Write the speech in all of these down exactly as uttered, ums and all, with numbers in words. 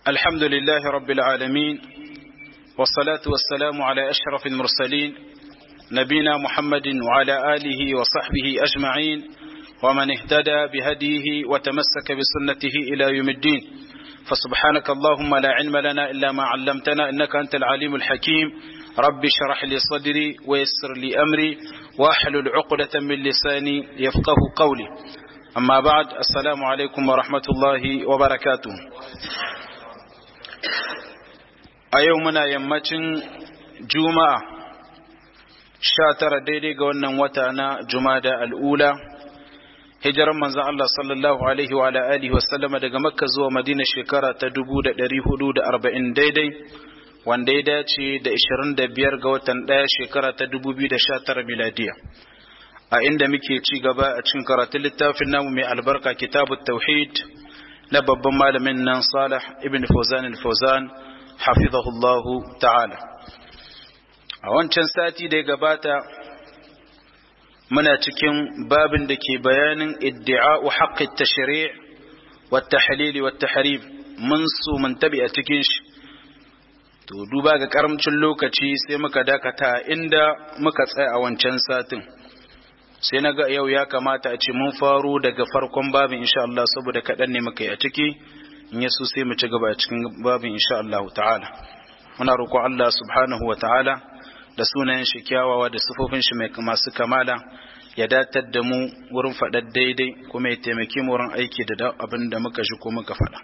الحمد لله رب العالمين والصلاة والسلام على أشرف المرسلين نبينا محمد وعلى آله وصحبه أجمعين ومن اهتدى بهديه وتمسك بسنته إلى يوم الدين فسبحانك اللهم لا علم لنا إلا ما علمتنا إنك أنت العليم الحكيم رب اشرح لي صدري ويسر لي أمري واحلل عقدة من لساني يفقه قولي أما بعد السلام عليكم ورحمة الله وبركاته أيومنا يمتن جمعة شاتر ديدي قولنا وتانا جمادة الأولى hijiran manzon Allah sallallahu alaihi wa ala alihi wa sallama daga Makka zuwa Madina shekara ta dubu da ɗari hudu da arba'in daidai wanda ya dace da ishirin da biyar ga watan ɗaya shekara ta dubu biyu da sha tara miladiya a inda muke ci gaba a cikin karatun littafin namu mai albarka kitabut tauhid na babban malamin nan Salih ibn Fawzan al-Fawzan hafizahullahu ta'ala a wancan sati da ya gabata muna cikin babin da ke bayanin iddi'a'u haqqit tashri' wa tahlil wa tahrim mun su mun tabi a cikin shi to duba ga karamcin lokaci sai muka dakata inda muka tsaya a wancan satin sai naga yau ya kamata a ce mun faro daga farkon babin insha Allah saboda kadan ne muka yi a ciki in yaso sai mu ci gaba a cikin babin insha Allah ta'ala muna roƙo Allah subhanahu wa ta'ala da sunayen shi kyawawa da sifofin shi mai masu kamala ya datar da mu wurin faɗar daidai kuma ya taimake mu wurin aiki da abin da muka ji ko muka faɗa.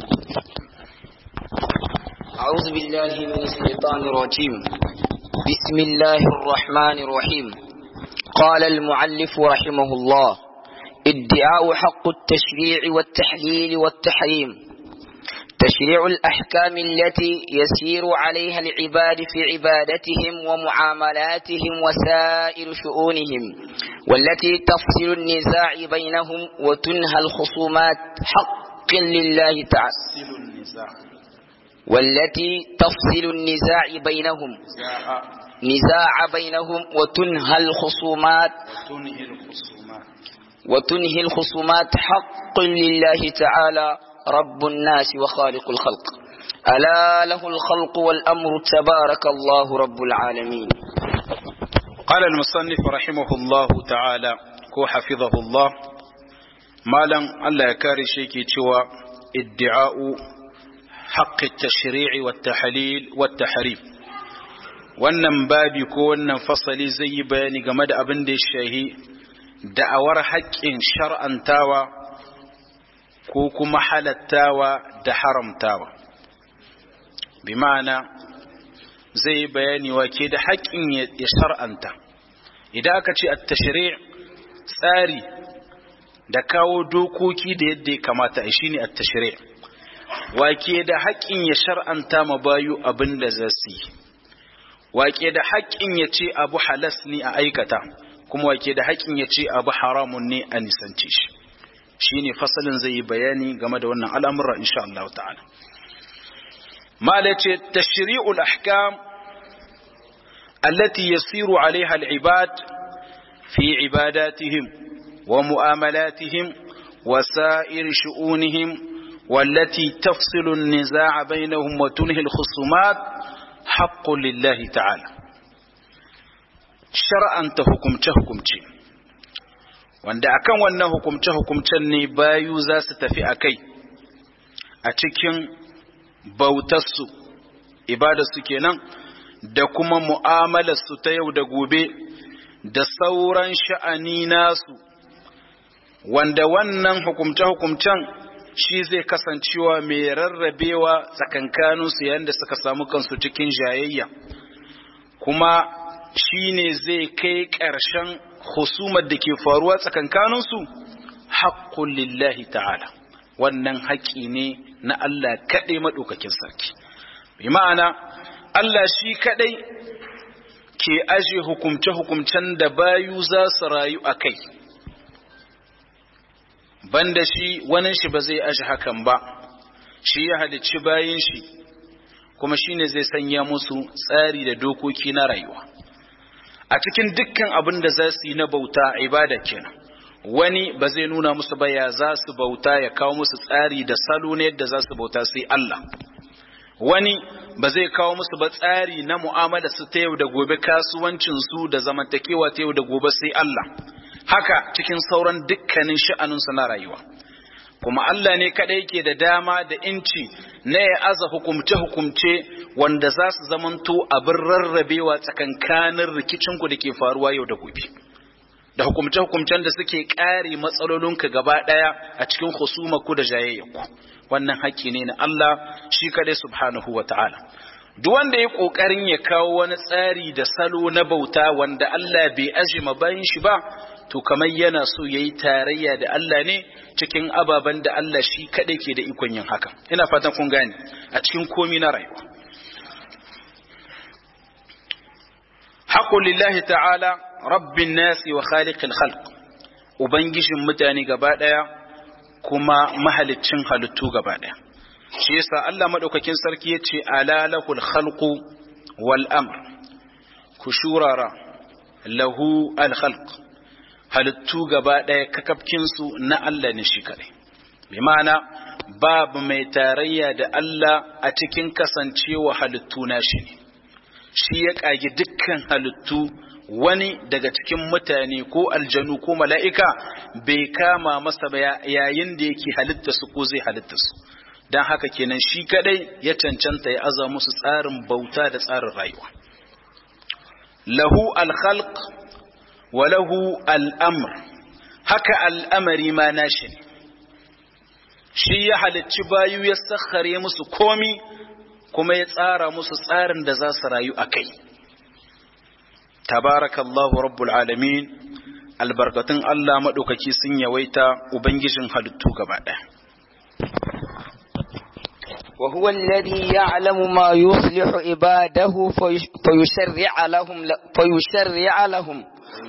أعوذ بالله من الشيطان الرجيم بسم الله الرحمن الرحيم قال المؤلف رحمه الله ادعاء حق التشريع والتحليل والتحريم تشريع الأحكام التي يسير عليها العباد في عبادتهم ومعاملاتهم وسائر شؤونهم والتي تفصل النزاع بينهم وتنهى الخصومات حق لله تعالى والتي تفصل النزاع بينهم نزاع بينهم وتنهى الخصومات وتنهي الخصومات حق لله تعالى رب الناس وخالق الخلق ألا له الخلق والأمر تبارك الله رب العالمين. قال المصنف رحمه الله تعالى كو حفظه الله مالا الله يكاري شيكي تشوى ادعاء حق التشريع والتحليل والتحريم wannan babi ko wannan fasali zai yi bayani game da abin da ya shahi da'awar haƙƙin shar'antawa ko kuma halattawa da haramtawa bi ma'ana zai bayani wa ke da haƙƙin ya shar'anta idan aka ce at-tashri' tsari da kawo dokoki da yadda ya kamata a shine at-tashri' wa ke da haƙƙin ya shar'anta ma bayu abin da za su yi wa ke da haƙƙin ya ce abu halas ne a aikata kuma wa ke da haƙƙin ya ce abu haramun ne a nisance shi shine fasalin zai yi bayani game da wannan al'amura insha Allah ta'ala mala ce tashri'ul ahkam allati yasiru 'alayha al-ibad fi ibadatihim wa mu'amalatihim wa sa'ir shu'unihim wallati tafsilu an-niza'a bainahum wa tunhi al-khusumat haqqun lillahi ta'ala shar'an ta hukumce hukumce wanda akan wannan hukumce-hukumcen ne bayu za su tafi a kai a cikin bautarsu ibadarsu kenan da kuma mu'amalarsu ta yau da gobe da sauran sha'ani nasu wanda wannan hukumce-hukumcen shi zai kasancewa mai rarrabewa tsakankaninsu yayin da suka samu kansu cikin jayayya kuma shi ne zai kai ƙarshen husumar da ke faruwa tsakankaninsu haƙƙun lillahi ta'ala wannan haƙƙi ne na Allah kaɗai maɗaukakin sarki bi ma'ana Allah shi kaɗai ke aje hukumce-hukumcen da bayu za su rayu a kai banda shi wani shi ba zai aje hakan ba shi ya halicci bayin shi kuma shi ne zai sanya musu tsari da dokoki na rayuwa a cikin dukkan abin da za su yi na bauta ibada kenan wani ba zai nuna musu ba ya za su bauta ya kawo musu tsari da salo ne yadda za su bauta sai Allah wani ba zai kawo musu ba tsari na mu'amala su ta yau da gobe, kasuwancin su da zamantakewa ta yau da gobe sai Allah, haka cikin sauran dukkanin sha'anin su na rayuwa. Kuma Allah ne kadai yake da dama da inci na ya aza hukumce hukumce wanda za su zamanto abin rarrabewa tsakankanin rikicin ku da ke faruwa yau da gobe, da hukumce hukumcen da suke kare matsalolinka gaba daya a cikin husuma ku da jayayyanku. Wannan haƙƙi ne na Allah shi kadai subhanahu wata'ala. Duk wanda ya kokarin ya kawo wani tsari da salo na bauta wanda Allah bai ajima bayin shi ba, to kamar yana so yayi tarayya da Allah ne cikin ababen da Allah shi kadai ke da ikon yin haka. Ina fatan kun gane a cikin komai na rayuwa. Haqqul lillahi ta'ala rabbin nasi wa khaliqil khalq, ubangijin mutane gaba daya kuma mahaliccin halittu gaba daya. Shi yasa Allah madaukakin sarki yace ala lahul khalqu wal amr, ku shurara lahu al khalq, halittu gaba daya kakafkin su na Allah ne shi kadai. Bi ma'ana babu mai tarayya da Allah a cikin kasancewa halittu na shi ne. Shi ya kage dukkan halittu, wani daga cikin mutane ko aljanu ko mala'ika bai kama masa ba yayin da yake halitta su ko zai halitta su. Dan haka kenan shi kadai ya cancanta ya aza musu tsarin bauta da tsarin rayuwa. Lahu al-khalq wa lahu al-amr, haka al'amari ma nashi ne. Shi ya halicci bayu, ya sakhare musu komi, kuma ya tsara musu tsarin da za su rayu a kai. Tabarakallahu rabbul alamin, albarkatun Allah maɗaukaki sun yawaita ubangijin halittu gaba ɗaya. وهو الذي يعلم ما يصلح عباده فيشرع لهم فيشرع لهم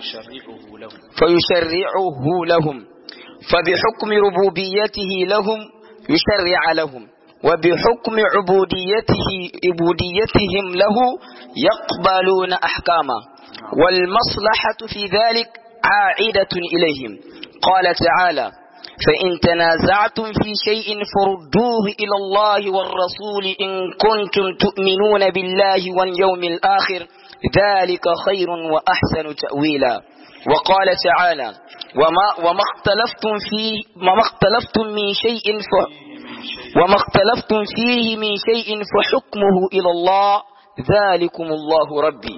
فيشرعه لهم فبحكم ربوبيته لهم يشرع لهم، وبحكم عبوديته عبوديتهم له يقبلون أحكامه، والمصلحة في ذلك عائدة إليهم. قال تعالى: فإن تنازعتم في شيء فردوه إلى الله والرسول إن كنتم تؤمنون بالله واليوم الآخر، ذلك خير وأحسن تأويلا. وقال تعالى: وما وما اختلفتم فيه وما اختلفتم من شيء ف وما اختلفتم فيه من شيء فحكمه إلى الله، ذلكم الله ربي.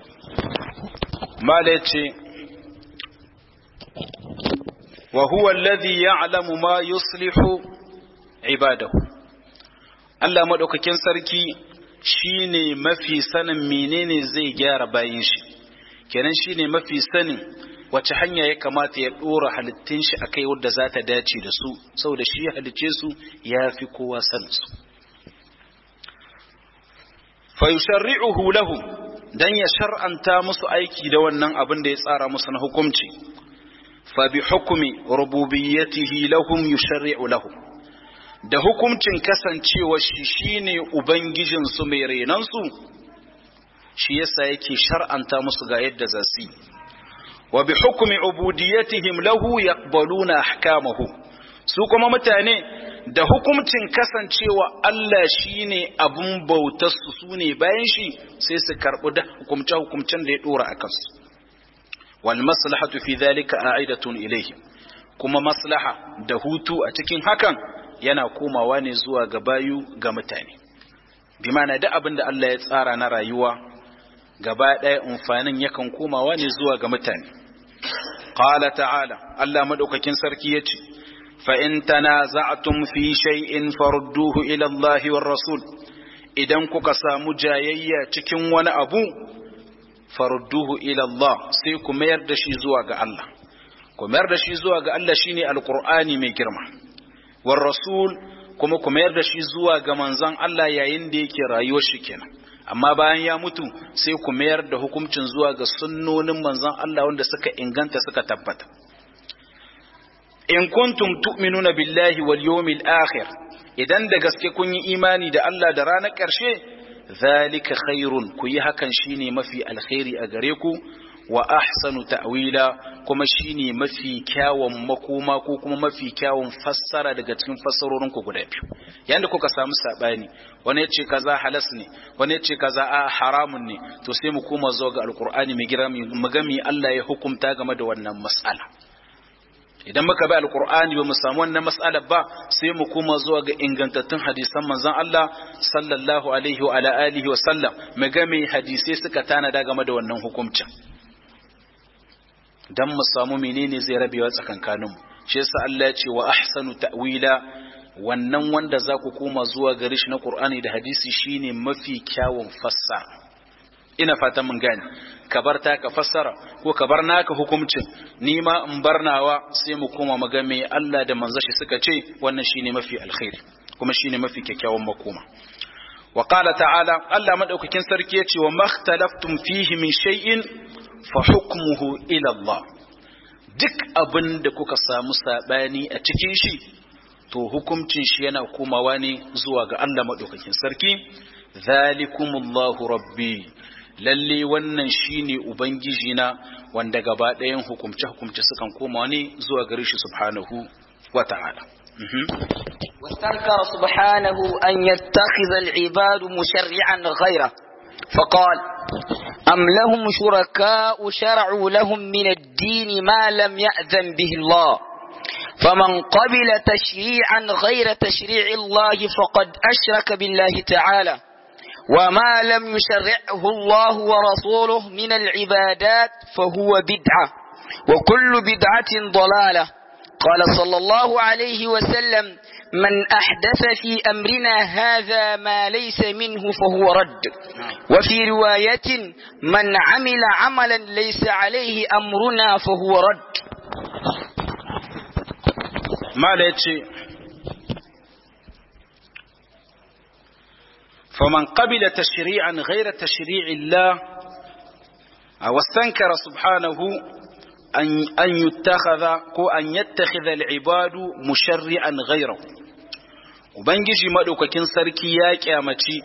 ما ليتي وهو الذي يعلم ما يصلح عباده. Allah madaukakin sarki shine mafi sanin menene zai gyara bayin shi, kenan shine mafi sanin wace hanya ya kamata ya dora halittun shi akai wadda za ta dace da su, saboda shi ya halice su ya fi kowa sanin su. Fa yusharri'uhu lahum, dan ya shar'anta musu aiki da wannan abin da ya tsara musu na hukunci. Fa bi hukmi rububiyyatihi lahum yusharri'u lahum, da hukuncin kasancewa shi shine ubangijin su mai renan su, shi yasa yake shar'anta musu ga yadda za su yi. Wa bi hukmi ubudiyyatihim lahu yaqbaluna ahkamahu, su kuma mutane da hukuncin kasancewa Allah shine abun bautar su sune bayan shi, sai su karbi da hukumce hukumcen da ya dora akan su. Wal maslahatu fi dhalika a'idatun ilayhi, kuma maslaha da hutu a cikin hakan yana komawa ne zuwa ga bayu ga mutane. Bi ma'ana da abin da Allah ya tsara na rayuwa gaba ɗaya amfanin yakan komawa ne zuwa ga mutane. Qala ta'ala, Allah madaukakin sarki yace: fa in tanaza'tum fi shay'in farudduhu ila Allah war rasul, idan kuka samu jayayya cikin wani abu, farudduhu ila Allah, sai ku mayar da shi zuwa ga Allah. Ku mayar da shi zuwa ga Allah shine alqur'ani mai girma, war rasul kuma ku mayar da shi zuwa ga manzon Allah yayin da yake rayuwar shi kenan. Amma bayan ya mutu sai ku mayar da hukuncin zuwa ga sunnonin manzon Allah wanda suka inganta suka tabbata. In kuntum tu'minuna billahi wal yawmil akhir, idan da gaske kun yi imani da Allah da ranar ƙarshe, zalika khairun, ku yi hakan shine mafi alkhairi a gare ku, wa ahsanu ta'wila kuma shine mafi kyawun makoma ko kuma mafi kyawun fassara daga cikin fassarorin ku guda biyu yanda kuka samu sabani wani yace kaza halas ne wani yace kaza a haramun ne to sai mu koma zuwa ga alqur'ani mai girami mu ga me Allah ya hukunta game da wannan mas'ala idan muka bi alqur'ani ba mu samu wannan mas'alar ba sai mu koma zuwa ga ingantattun hadisan manzon Allah sallallahu alaihi wa ala alihi wa sallam mu ga me hadisi suka tanada game da wannan hukuncin dan mu samu menene zai rabewa tsakankanin mu shi yasa Allah ya ce wa ahsanu ta'wila wannan wanda za ku koma zuwa gare shi na Qur'ani da hadisi shine mafi kyawun fassara ina fatan mun gane ka bar ta ka fassara ko ka bar naka hukuncin ni ma in barnawa sai mu koma mu ga me Allah da manzon shi suka ce wannan shine mafi alkhairi kuma shine mafi kyakkyawan makoma wa qala ta'ala Allah madaukakin sarki ya ce wa makhtalaftum fihi min shay'in fa hukmuhu ila Allah duk abin da kuka samu sabani a cikin shi to hukuncin shi yana komawa ne zuwa ga Allah madaukakin sarki zalikumullahu rabbi lalle wannan shine ubangiji na wanda gaba ɗayan hukumce hukumce sukan koma ne zuwa gare shi subhanahu wata'ala واستنكر سبحانه أن يتخذ العباد مشرعا غيره فقال أم لهم شركاء شرعوا لهم من الدين ما لم يأذن به الله فمن قبل تشريعا غير تشريع الله فقد أشرك بالله تعالى وما لم يشرعه الله ورسوله من العبادات فهو بدعة وكل بدعة ضلالة قال صلى الله عليه وسلم من أحدث في أمرنا هذا ما ليس منه فهو رد وفي رواية من عمل عملا ليس عليه أمرنا فهو رد ما ليتي فمن قبل تشريعا غير تشريع الله واستنكر سبحانه أن يتخذ أن يتخذ العباد مشرعا غيره وبنجي مدوكاكين سركي يا كيامتي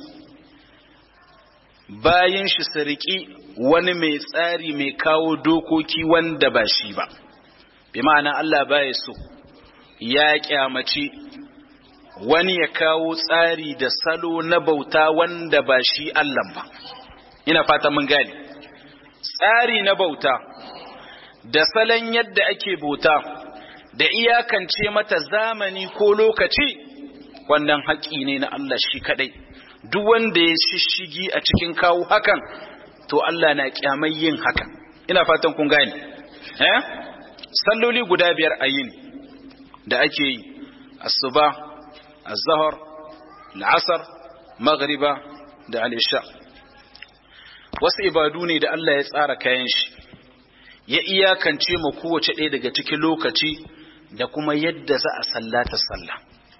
bayin shi sarki wani mai tsari mai kawo dokoki wanda ba shi ba bi ma'ana Allah baya so ya kyamaci wani ya kawo tsari da salo na bauta wanda ba shi Allah ba ina fata mun gane tsari na bauta da salon yadda ake bauta da iyakance mata zamani ko lokaci wannan haƙi ne na Allah shi kadai duk wanda ya shishigi a cikin kawo hakan to Allah na kyamai yin hakan ina fatan kun gane eh salloli guda biyar a yini da ake yi asuba az-zuhr al-asr maghriba da al-isha wasu ibadu ne da Allah ya tsara kayan shi ya iyakance mu kowace ɗaya daga cikin lokaci da kuma yadda za a sallata sallah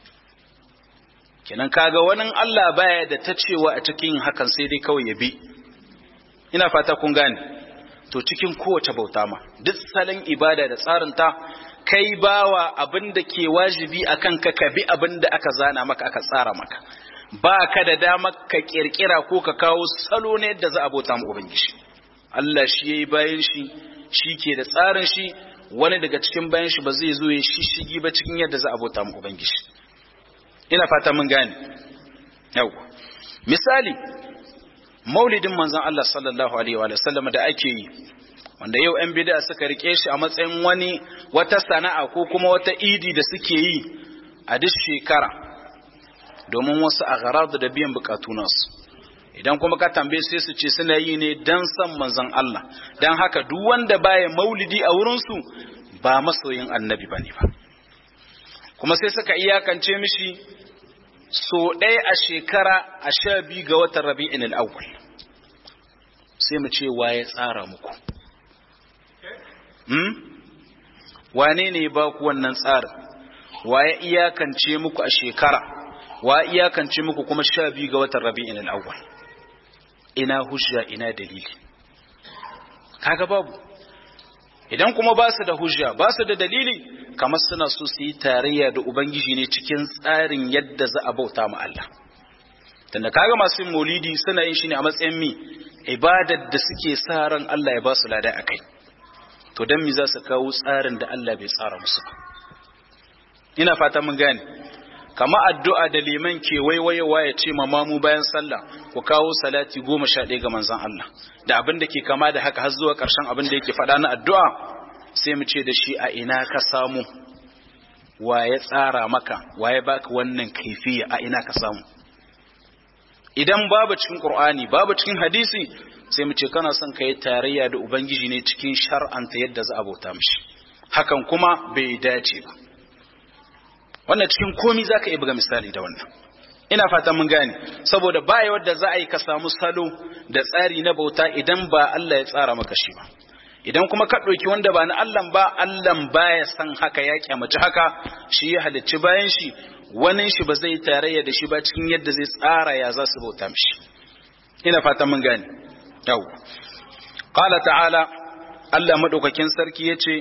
kenan kaga wani Allah baya da ta cewa a cikin hakan sai dai kawai ya bi ina fata kun gane to cikin kowace bauta ma duk salon ibada da tsarin ta kai bawa abin da ke wajibi akan ka ka bi abin da aka zana maka aka tsara maka ba ka da dama ka kirkira ko ka kawo salo ne yadda za a bauta mu ubangiji Allah shi yayi bayan shi shi ke da tsarin shi wani daga cikin bayan shi ba zai zo ya shishigi ba cikin yadda za a bauta mu ubangiji ina fata mun gane yau misali maulidin manzon Allah sallallahu alaihi wa sallam da ake yi wanda yau yan bid'a suka rike shi a matsayin wani wata sana'a ko kuma wata idi da suke yi a duk shekara domin wasu agharad da biyan bukatu nasu idan kuma ka tambaye sai su ce suna yi ne dan san manzon Allah dan haka duk wanda baya maulidi a wurin su ba masoyin annabi bane ba kuma sai suka iyakance mishi so ɗaya a shekara a sha biyu ga watan rabi'in al'awwal sai mu ce waye tsara muku hmm? wane ne ba ku wannan tsarin waye iyakance muku a shekara wa iyakance muku kuma sha biyu ga watan rabi'in al'awwal ina hujja ina dalili kaga babu idan kuma ba su da hujja ba su da dalili kamar suna so su yi tarayya da ubangiji ne cikin tsarin yadda za a bauta ma Allah tunda kaga masu yin maulidi suna yin shi ne a matsayin mi ibadar da suke sa ran Allah ya ba su lada akai, to dan mi za su kawo tsarin da Allah bai tsara musu ba? Ina fata mun gane. Kama addu'a da liman ke waiwayewa ya ce ma mamu bayan sallah ku kawo salati goma sha ɗaya ga manzon Allah da abin da ke kama da haka har zuwa ƙarshen abin da yake faɗa na addu'a, sai mu ce da shi a ina ka samu, wa ya tsara maka, wa ya baka wannan kaifiya, a ina ka samu? Idan babu cikin Qur'ani babu cikin hadisi, sai mu ce kana son ka yi tarayya da Ubangiji ne cikin shar'anta yadda za a bauta mishi, hakan kuma bai dace ba. Wannan cikin komi za ka iya buga misali da wannan. Ina fatan mun gane, saboda baya wadda za a yi ka samu salo da tsari na bauta idan ba Allah ya tsara maka shi ba. Idan kuma ka ɗauki wanda ba na Allah ba, Allah baya san haka, ya kyamaci haka, shi ya halicci bayan shi, wani shi ba zai tarayya da shi ba cikin yadda zai tsara ya za su bauta mishi. Ina fatan mun gane. Yau. Qala ta'ala, Allah madaukakin sarki yace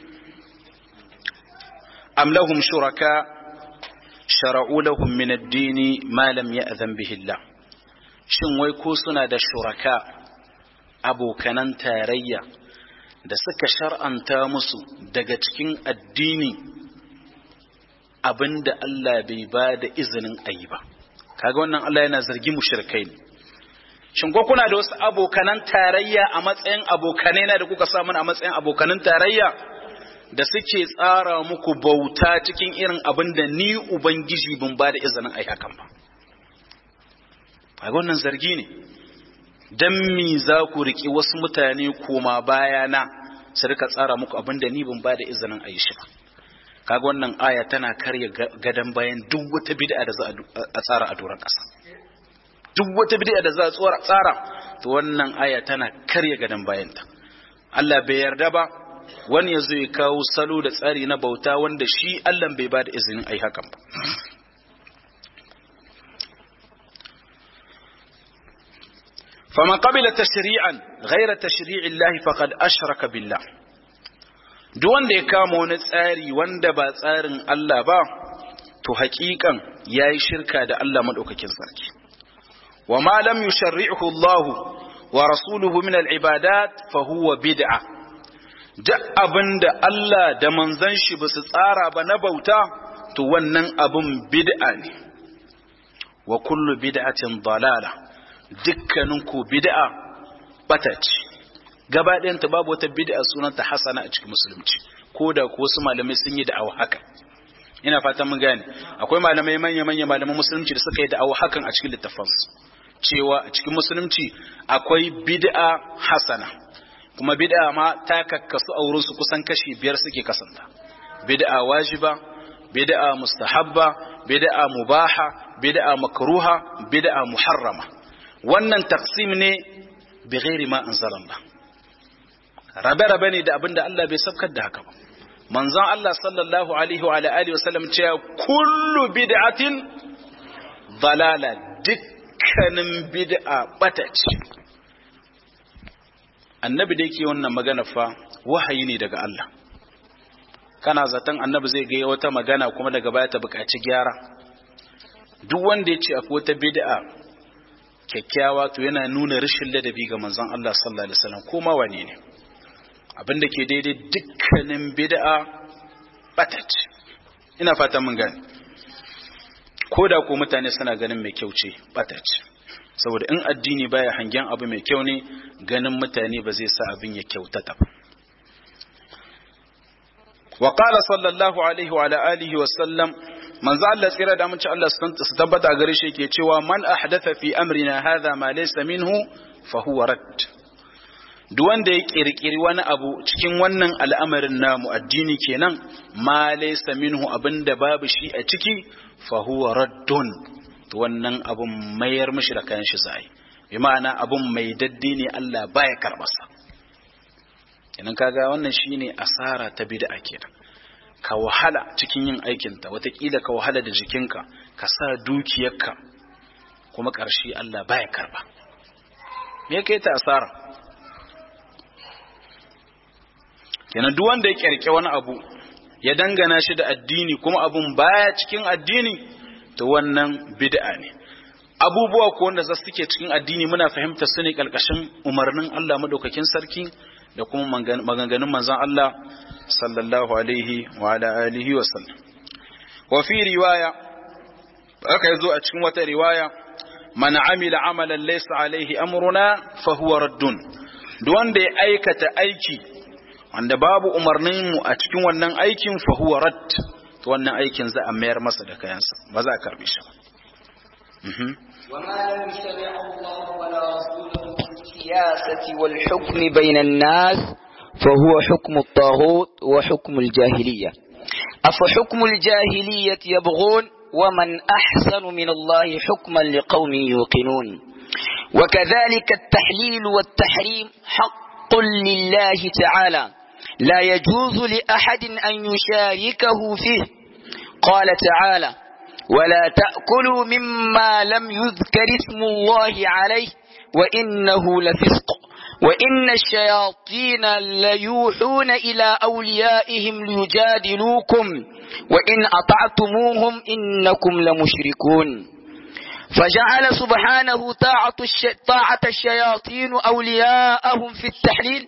am lahum shuraka shara'u lahum min ad-din ma lam ya'zan bihi Allah. Shin wai ko suna da shuraka, abokanan tarayya da suka shar'anta musu daga cikin addini abinda Allah bai ba da izinin ayi ba? Kaga wannan Allah yana zargi mushrikai ne. Shin ko kuna da wasu abokanan tarayya a matsayin abokanai na da kuka sa mana a matsayin abokanan tarayya da suke tsara muku bauta cikin irin abin da ni Ubangiji bin ba da izinin ai hakan ba? Kaga wannan zargi ne. Dan mi za ku riki wasu mutane koma bayana su rika tsara muku abin da ni bin ba da izinin ai shi ba? Kaga wannan aya tana karya gadan bayan duk wata bid'a da za a tsara a doron ƙasa. Duk wata bid'a da za a tsara, to wannan aya tana karya gadan bayanta. Allah bai yarda ba wani ya zo ya kawo salo da tsari na bauta wanda shi Allah bai ba da izinin ai hakan ba. faman qabila tashri'an ghayra tashri'i Allah faqad ashraka billah. Duk wanda ya kama wani tsari wanda ba tsarin Allah ba, to haƙiƙan yayi shirka da Allah madaukakin sarki. wa ma lam yusharri'hu Allah wa rasuluhu min al-ibadat fa huwa bid'ah. Duk abinda Allah da manzon shi ba su tsara ba na bauta, to wannan abun bid'a ne. Wa kullu bid'atin dalala, dukkanin ku bid'a bata ce. Gaba ɗayanta babu wata bid'a sunanta hasana a cikin musulunci, ko da ko wasu malamai sun yi da'awa haka. Ina fatan mun gane, akwai malamai manya-manya malaman musulunci da suka yi da'awa hakan a cikin littafansu, cewa a cikin musulunci akwai bid'a hasana. Kuma bid'a ma ta kakkasu a wurinsu kusan kashi biyar suke kasanta. Bid'a wajiba, bid'a mustahabba, bid'a mubaha, bid'a makruha, bid'a muharrama. Wannan taqsim ne bi ghairi ma anzalallah. Rabe-rabe ne da abinda Allah bai sabkar da haka ba. Manzon Allah sallallahu alaihi wa alihi wasallam cewa kullu bid'atin dalala, dukkanin bid'a bata ce. Annabi da yake wannan magana fa wahayi ne daga Allah. Kana zaton annabi zai ga wata magana kuma daga baya ta buƙaci gyara? Duk wanda ya ce akwai wata bid'a kyakkyawa, to yana nuna rashin ladabi ga manzon Allah sallallahu alaihi wasallam, ko ma wane ne. Abinda ke daidai dukkanin bid'a bata ce. Ina fatan mun gane. Ko da ko mutane suna ganin mai kyau ce, bata ce. Saboda in addini baya hangen abu mai kyau ne, ganin mutane ba zai sa abin ya kyautata ba. Wa qala sallallahu alaihi wa alihi wa sallam, manzo Allah tsira da amince Allah su tabbata gare shi yake cewa man ahdatha fi amrina hadha ma laysa minhu fa huwa rad. Duk wanda ya kirkiri wani abu cikin wannan al'amarin namu addini kenan, ma laysa minhu, abinda babu shi a ciki, fa huwa raddun, to wannan abun mayar mishi da kayan shi zai. Bi ma'ana abun mai daddi ne, Allah baya karbarsa. Kenan kaga wannan shine asara ta bid'a kenan. Ka wahala cikin yin aikinta, watakila ka wahala da jikinka, ka sa dukiyarka, kuma ƙarshe Allah baya karba. Me kai ta asara? Kenan duk wanda ya kirke wani abu ya dangana shi da addini kuma abun baya cikin addini, to wannan bid'a ne. abubuwa ko wanda za su ke cikin addini muna fahimta su ne kalkashin umarnin Allah madaukakin sarki da kuma maganganun manzon Allah sallallahu alaihi wa ala alihi wa sallam. Wa fi riwaya aka yazo a cikin wata riwaya man amila amalan laysa alaihi amruna fa huwa raddun, duk wanda ya aikata aiki wanda babu umarnin mu a cikin wannan aikin fa huwa radd, to wannan aikin za a mayar masa da kayansa, ba za a karbe shi ba. وما لم يشرع الله ولا رسوله في السياسة والحكم بين الناس فهو حكم الطاغوت وحكم الجاهلية. أفحكم الجاهلية يبغون ومن أحسن من الله حكما لقوم يوقنون. وكذلك التحليل والتحريم حق لله تعالى لا يجوز لأحد أن يشاركه فيه. قال تعالى: ولا تأكلوا مما لم يذكر اسم الله عليه وإنه لفسق وإن الشياطين ليوحون إلى أوليائهم ليجادلوكم وإن أطعتموهم إنكم لمشركون. فجعل سبحانه طاعة, الش... طاعة الشياطين أولياءهم في التحليل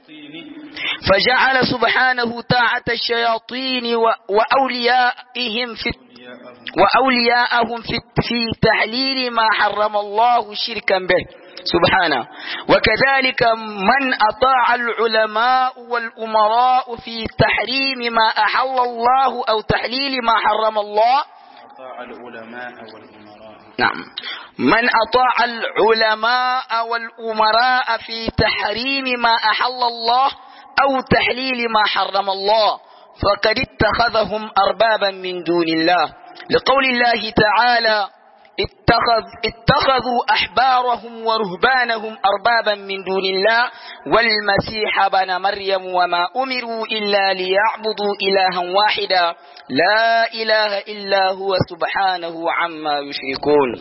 فجعل سبحانه طاعة الشياطين و... وأوليائهم في وأولياءهم في, في تحليل ما حرم الله شركا به سبحانه. وكذلك من أطاع العلماء والأمراء في تحريم ما أحل الله أو تحليل ما حرم الله. أطاع العلماء والأمراء. نعم. من أطاع العلماء والأمراء في تحريم ما أحل الله أو تحليل ما حرم الله فقد اتخذهم أربابا من دون الله، لقول الله تعالى: اتخذ اتخذوا أحبارهم ورهبانهم أربابا من دون الله والمسيح ابن مريم وما أمروا إلا ليعبدوا إلها واحدا لا إله إلا هو سبحانه عما يشركون.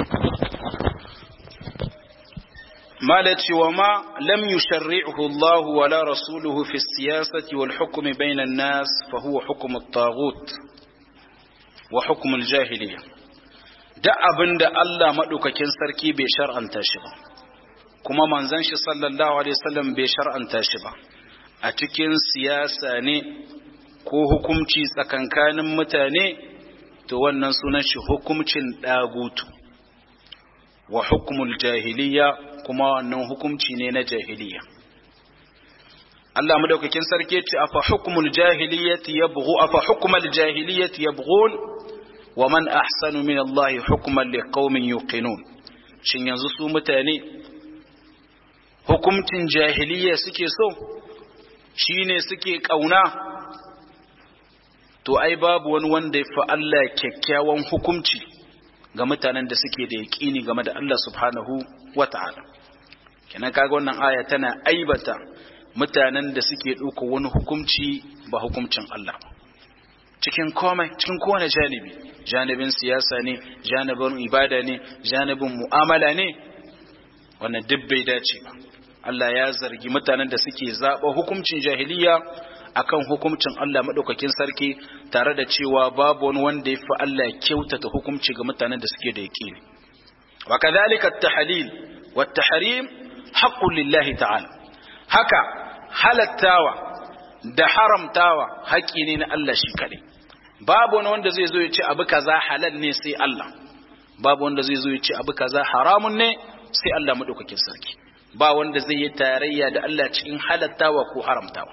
مالت وما لم يشرعه الله ولا رسوله في السياسة والحكم بين الناس فهو حكم الطاغوت وحكم الجاهلية. da abin da Allah maɗaukakin sarki bai shar'anta shi ba, kuma manzon shi sallallahu alaihi wasallam bai shar'anta shi ba, a cikin siyasa ne ko hukumci tsakankanin mutane, to wannan sunan shi hukumcin ɗagutu. Wa hukumul jahiliya, kuma wannan hukumci ne na jahiliya. Allah madaukakin sarki ce afa hukmul jahiliyyati yabghu afa hukmal jahiliyyati yabghun wa man ahsanu min Allah hukman liqaumin yuqinun. Shin yanzu su mutane hukumcin jahiliya suke so, shine suke kauna? To ai babu wani wanda ya fa Allah kyakkyawan hukumci ga mutanen da suke da yaqini game da Allah subhanahu wata'ala. Kenan kaga wannan aya tana aibata mutanen da suke ɗauka wani hukumci ba hukumcin Allah ba, cikin komai, cikin kowane janibi, janibin siyasa ne, janibin ibada ne, janibin mu'amala ne, wannan duk bai dace ba. Allah ya zargi mutanen da suke zaɓa hukumcin jahiliya akan hukumcin Allah maɗaukakin sarki, tare da cewa babu wani wanda ya fi Allah kyautata hukumci ga mutanen da suke da yaƙini. Wa kadhalika at-tahlil wa at-tahrim haqqun lillahi ta'ala. Haka halattawa da haramtawa haƙƙi ne na Allah shi kaɗai. Babu wani wanda zai zo ya ce abu kaza halal ne sai Allah, babu wanda zai zo ya ce abu kaza haramun ne sai Allah madaukakin sarki. Ba wanda zai yi tarayya da Allah cikin halattawa ko haramtawa.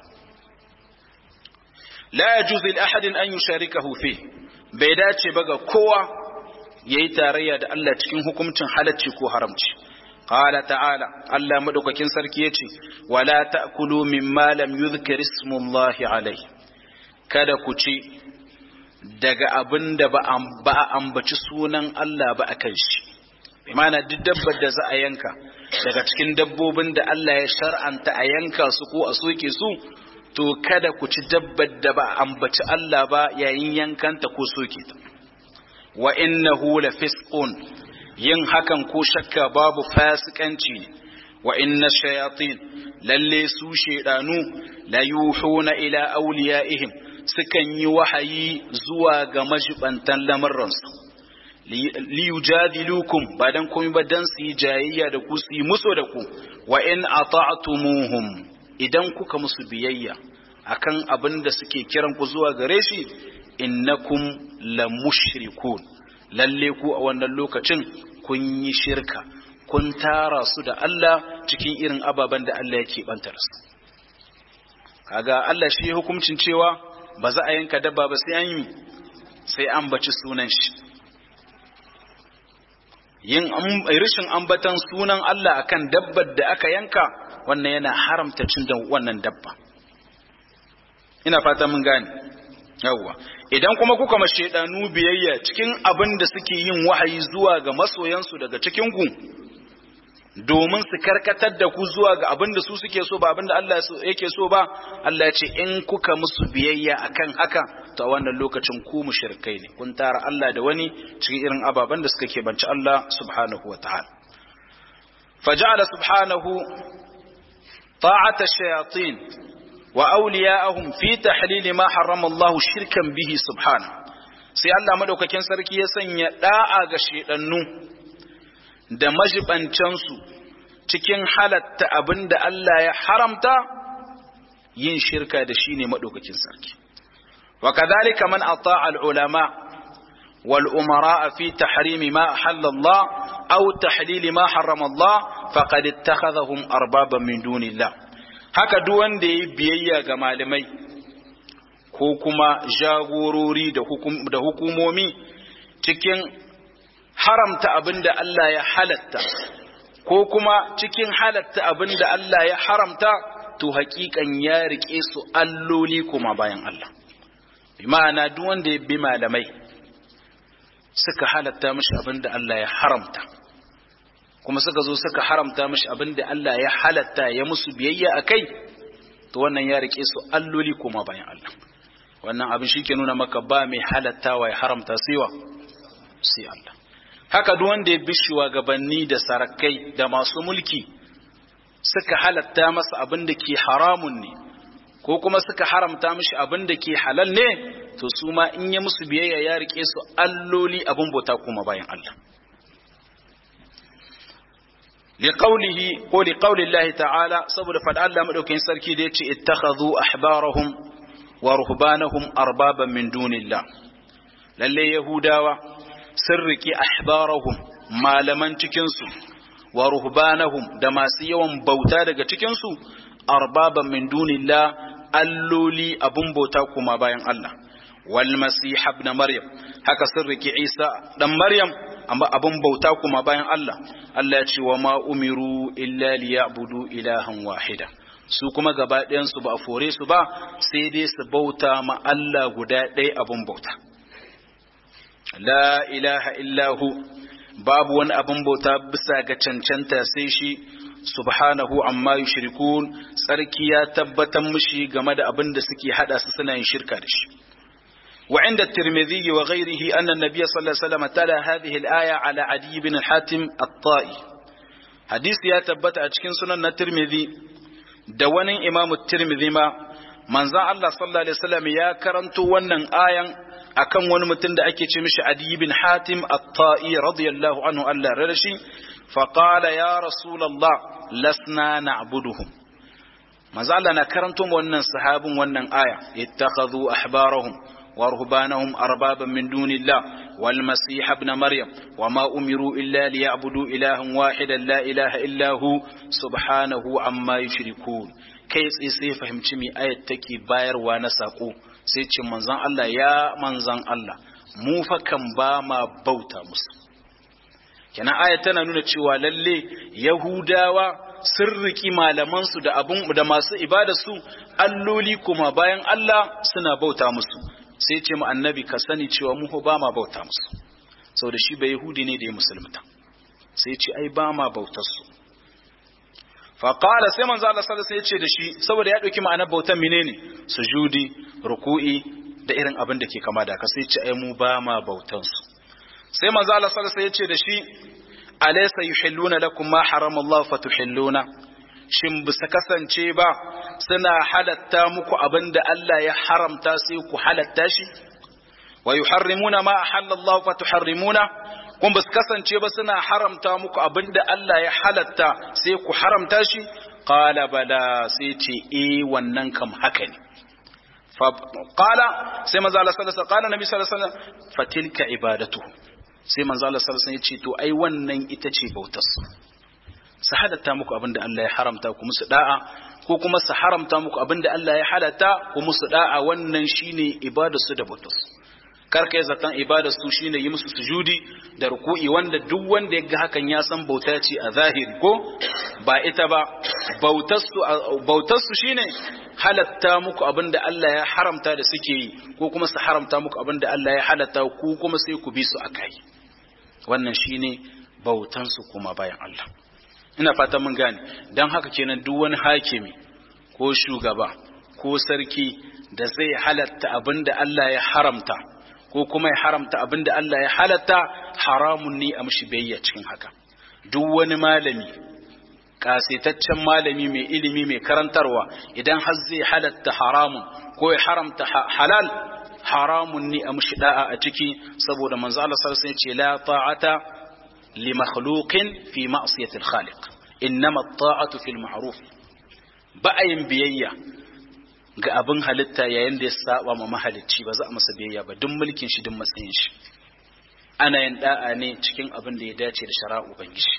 La yajuzu li ahadin an yusharikahu fi, bai dace ba ga kowa yayi tarayya da Allah cikin hukuncin halacci ko haramci. Qala ta'ala, Allah madaukakin sarki yace wala ta'kulu mimma lam yuzkar ismullahi alayhi, kada ku ci daga abinda ba a ambaci sunan Allah ba akan shi. Bi ma'ana duk dabbar da za a yanka daga cikin dabbobin da Allah ya shar'anta a yanka su ko a soke su, to kada ku ci dabbar da ba a ambaci Allah ba yayin yankanta ko soke ta. Wa innahu lafisqun, yin hakan ko shakka babu fasikanci ne. Wa inna shayatin, lalle su shedanu la yuhuna ila awliyaihim, sukan yi wahayi zuwa ga majibantan lamarransu, liyujadilukum ba dan komai ba dan su yi jayayya da ku su yi muso da ku wa in ata'tumuhum idan kuka musu biyayya akan abin da suke kiran ku zuwa gare shi innakum la mushrikun lalle ku a wannan lokacin kun yi shirka kun tara su da Allah cikin irin ababen da Allah yake bantar su kaga Allah shi hukuncin cewa ba za a yanka dabba ba sai an yi sai an baci sunan shi yin rishin ambatan sunan Allah akan dabbar da aka yanka wannan yana haramta cin da wannan dabba ina fata mun gane yawwa idan kuma kuka ma shedanu biyayya cikin abin da suke yin wahayi zuwa ga masoyansu daga cikin ku domin su karkatar da ku zuwa ga abin da su suke so ba abin da Allah yake so ba Allah ya ce in kuka musu biyayya akan haka to a wannan lokacin ku mushrikai ne kun tara Allah da wani cikin irin ababen da suka kebanci Allah subhanahu wataala faja'ala subhanahu ta'ata ash-shayatin wa awliya'ahum fi tahlil ma harrama Allah shirkan bihi subhanahu sai Allah madaukakin sarki ya sanya da'a ga shedannu da majibancansu cikin halatta abin da Allah ya haramta yin shirka da shi ne maɗaukakin sarki. Wa kadhalika man ata'a al-ulama wal umara fi tahrimi ma ahalla Allah aw tahlil ma harrama Allah faqad ittakhadhahum arbaban min dunillah. Haka duk wanda yayi biyayya ga malamai ko kuma jagorori da hukum da hukumomi cikin haramta abin da Allah ya halatta ko kuma cikin halatta abin da Allah ya haramta to haƙiƙan ya riƙe su alloli kuma bayan Allah bi ma'ana duk wanda ya bi malamai suka halatta mishi abin da Allah ya haramta kuma suka zo suka haramta mishi abin da Allah ya halatta ya musu biyayya akai to wannan ya riƙe su alloli kuma bayan Allah wannan abin shi ke nuna maka ba mai halattawa ya haramta siwa sai Allah haka duk wanda ya bi shugabanni da sarakai da masu mulki suka halatta masa abin da ke haramun ne ko kuma suka haramta mishi abin da ke halal ne to su ma in ya musu biyayya ya rike su alloli abin bauta kuma bayan Allah liqaulihi ko liqaulillahi ta'ala saboda fada Allah madaukakin sarki da yace ittakhadhu ahbarahum wa ruhbanahum arbaban min dunillah lalle yahudawa sun riƙe ahbarahum malaman cikinsu wa ruhbanahum da masu yawan bauta daga cikinsu arbaban min dunillah alloli abun bauta kuma bayan Allah wal masih ibn maryam haka sun riƙe isa dan maryam amma abun bauta kuma bayan Allah Allah ya ce wa ma umiru illa liya'budu ilahan wahida su kuma gaba ɗayan su ba a fore su ba sai dai su bauta ma Allah guda ɗaya abun bauta la ilaha illahu babu wani abin bauta bisa ga cancanta sai shi subhanahu amma yushrikun tsarki ya tabbatar mishi game da abin da suke hada su suna yin shirka da shi wa inda tirmidhi wa ghayrihi anna an-nabiy sallallahu alaihi wasallam tala hadhihi al-aya ala adi ibn hatim at-ta'i hadisi ya tabbata a cikin sunan na tirmidhi da wani imamu tirmidhi ma manzon Allah sallallahu alaihi wasallam ya karanto wannan ayan akan wani mutum da ake ce mishi Adi ibn Hatim at-Ta'i radiyallahu anhu Allah radashi fa qala ya rasulullah lasna na'buduhum manzo Allah na karanto wannan sahabin wannan aya ittakhadhu ahbarahum wa ruhbanahum arbaban min dunillah wal masih ibn maryam wama umiru illa liya'budu ilahan wahidan la ilaha illa hu subhanahu amma yushrikun kai tsaye sai fahimci me ayat take bayarwa na sako sai ce manzan Allah ya manzan Allah mu fa kan ba ma bauta musu kenan ayat tana nuna cewa lalle yahudawa sun riki malaman su da abun da masu ibada su alloli kuma bayan Allah suna bauta musu sai ce mu annabi ka sani cewa mu ba ma bauta musu saboda shi bai yahudi ne da ya musulmata sai ce ai ba ma bautar su faƙala sai manzo Allah sallallahu alaihi wasallam ya ce da shi saboda ya dauki ma'anar bautan menene sujudi ruku'i da irin abin da ke kama da ka sai ce ai mu ba ma bautan su sai manzo Allah sallallahu alaihi wasallam ya ce da shi alaysa yuhilluna lakum ma harama Allah fatuhilluna shin bisa kasance ba suna halatta muku abin da Allah ya haramta sai ku halatta shi wa yuharrimuna ma ahalla Allah fa tuharrimuna kun bas kasance ba suna haramta muku abinda Allah ya halatta sai ku haramta shi qala bala sai ce eh wannan kam haka ne fa qala sai manzo Allah sallallahu alaihi wasallam qala nabi sallallahu alaihi wasallam fatilka ibadatu sai manzo Allah sallallahu alaihi wasallam ya ce to ai wannan ita ce bautar su halatta muku abinda Allah ya haramta ku musu da'a ko kuma su haramta muku abinda Allah ya halatta ku musu da'a wannan shine ibadar su da bautar su karka zaton ibadar su shine yi musu sujudi da ruku'i wanda duk wanda ya ga hakan ya san bauta ce a zahiri ko ba ita ba bautar su bautar su shine halatta muku abinda Allah ya haramta da suke yi ko kuma su haramta muku abinda Allah ya halatta ku kuma sai ku bi su akai wannan shine bautan su kuma bayan Allah ina fatan mun gane dan haka kenan duk wani hakimi ko shugaba ko sarki da zai halatta abinda Allah ya haramta ko kuma ya haramta abinda Allah ya halatta haramun ne a mishi biyayya cikin haka duk wani malami kasitaccen malami mai ilimi mai karantarwa idan har zai halatta haramun ko ya haramta halal haramun ne a mishi da'a a ciki saboda manzo Allah sallallahu alaihi wasallam ya ce la ta'ata li makhluqin fi ma'siyati al-khaliq innama at-ta'atu fil ma'ruf ba'ayin biyayya ga abin halitta yayin da ya saba ma mahalicci ba za a masa biyayya ba duk mulkin shi duk matsayin shi ana yin da'a ne cikin abin da ya dace da shari'a ubangiji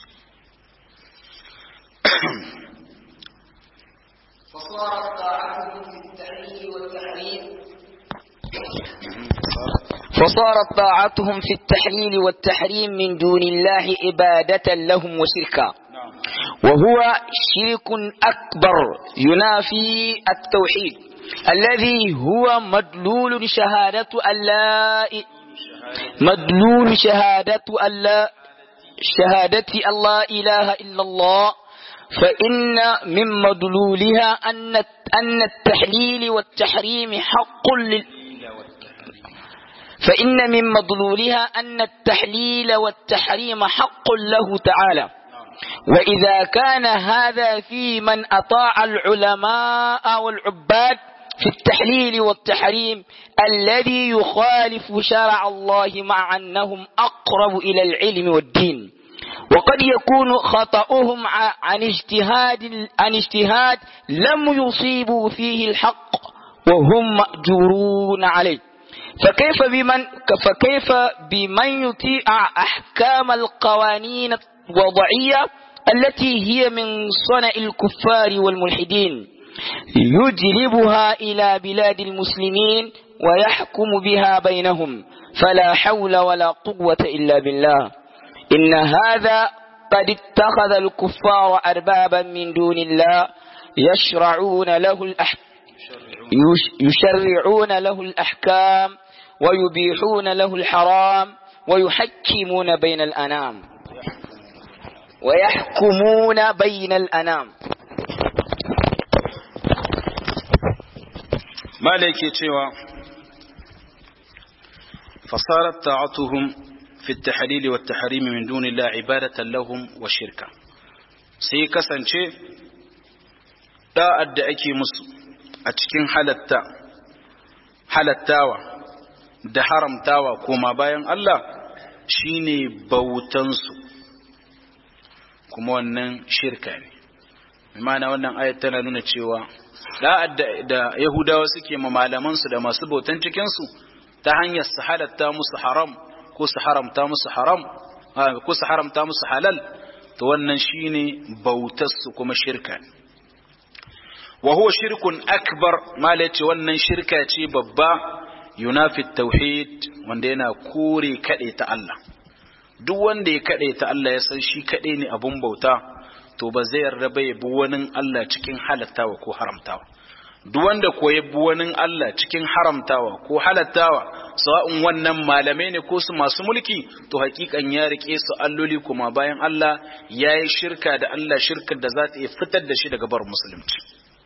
فصارت طاعتهم في التحليل والتحريم من دون الله عبادة لهم وشركا وهو شرك أكبر ينافي التوحيد الذي هو مدلول شهادة الله مدلول شهادة الله شهادة الله إله إلا الله فإن من مدلولها أن أن التحليل والتحريم حق لل فإن من مدلولها أن التحليل والتحريم حق له تعالى وإذا كان هذا في من أطاع العلماء والعباد في التحليل والتحريم الذي يخالف شرع الله مع أنهم أقرب إلى العلم والدين وقد يكون خطأهم عن اجتهاد عن اجتهاد لم يصيبوا فيه الحق وهم مأجورون عليه فكيف بمن فكيف بمن يطيع أحكام القوانين الوضعية التي هي من صنع الكفار والملحدين يجلبها إلى بلاد المسلمين ويحكم بها بينهم فلا حول ولا قوة إلا بالله إن هذا قد اتخذ الكفار أربابا من دون الله يشرعون له الأحكام يشرعون له الأحكام ويبيحون له الحرام ويحكمون بين الأنام ويحكمون بين الأنام مالك يتوى فصارت طاعتهم في التحليل والتحريم من دون الله عبادة لهم وشركا سيكسن شيء لا أدأكي مسلم أتكين حالتا حالتاوى da haramtawa koma bayan Allah shine bautansu kuma wannan shirka ne imana wannan ayat tana nuna cewa da da Yahudawa suke ma malaman su da masu bautan cikin su ta hanyar su halatta musu haram ko su haramta musu haram ko su haramta musu halal to wannan shine bautar su kuma shirka ne wa huwa shirkun akbar malaci wannan shirka ce babba yunafi tauhid wanda yana kore kade ta Allah duk wanda ya kade ta Allah ya san shi kade ne abun bauta to ba zai yarda ba ya bi wani Allah cikin halattawa ko haramtawa duk wanda ko ya bi wani Allah cikin haramtawa ko halattawa sawa'un wannan malamai ne ko su masu mulki to hakikan ya rike su alloli kuma bayan Allah yayi shirka da Allah shirkar da za ta iya fitar da shi daga bar musulunci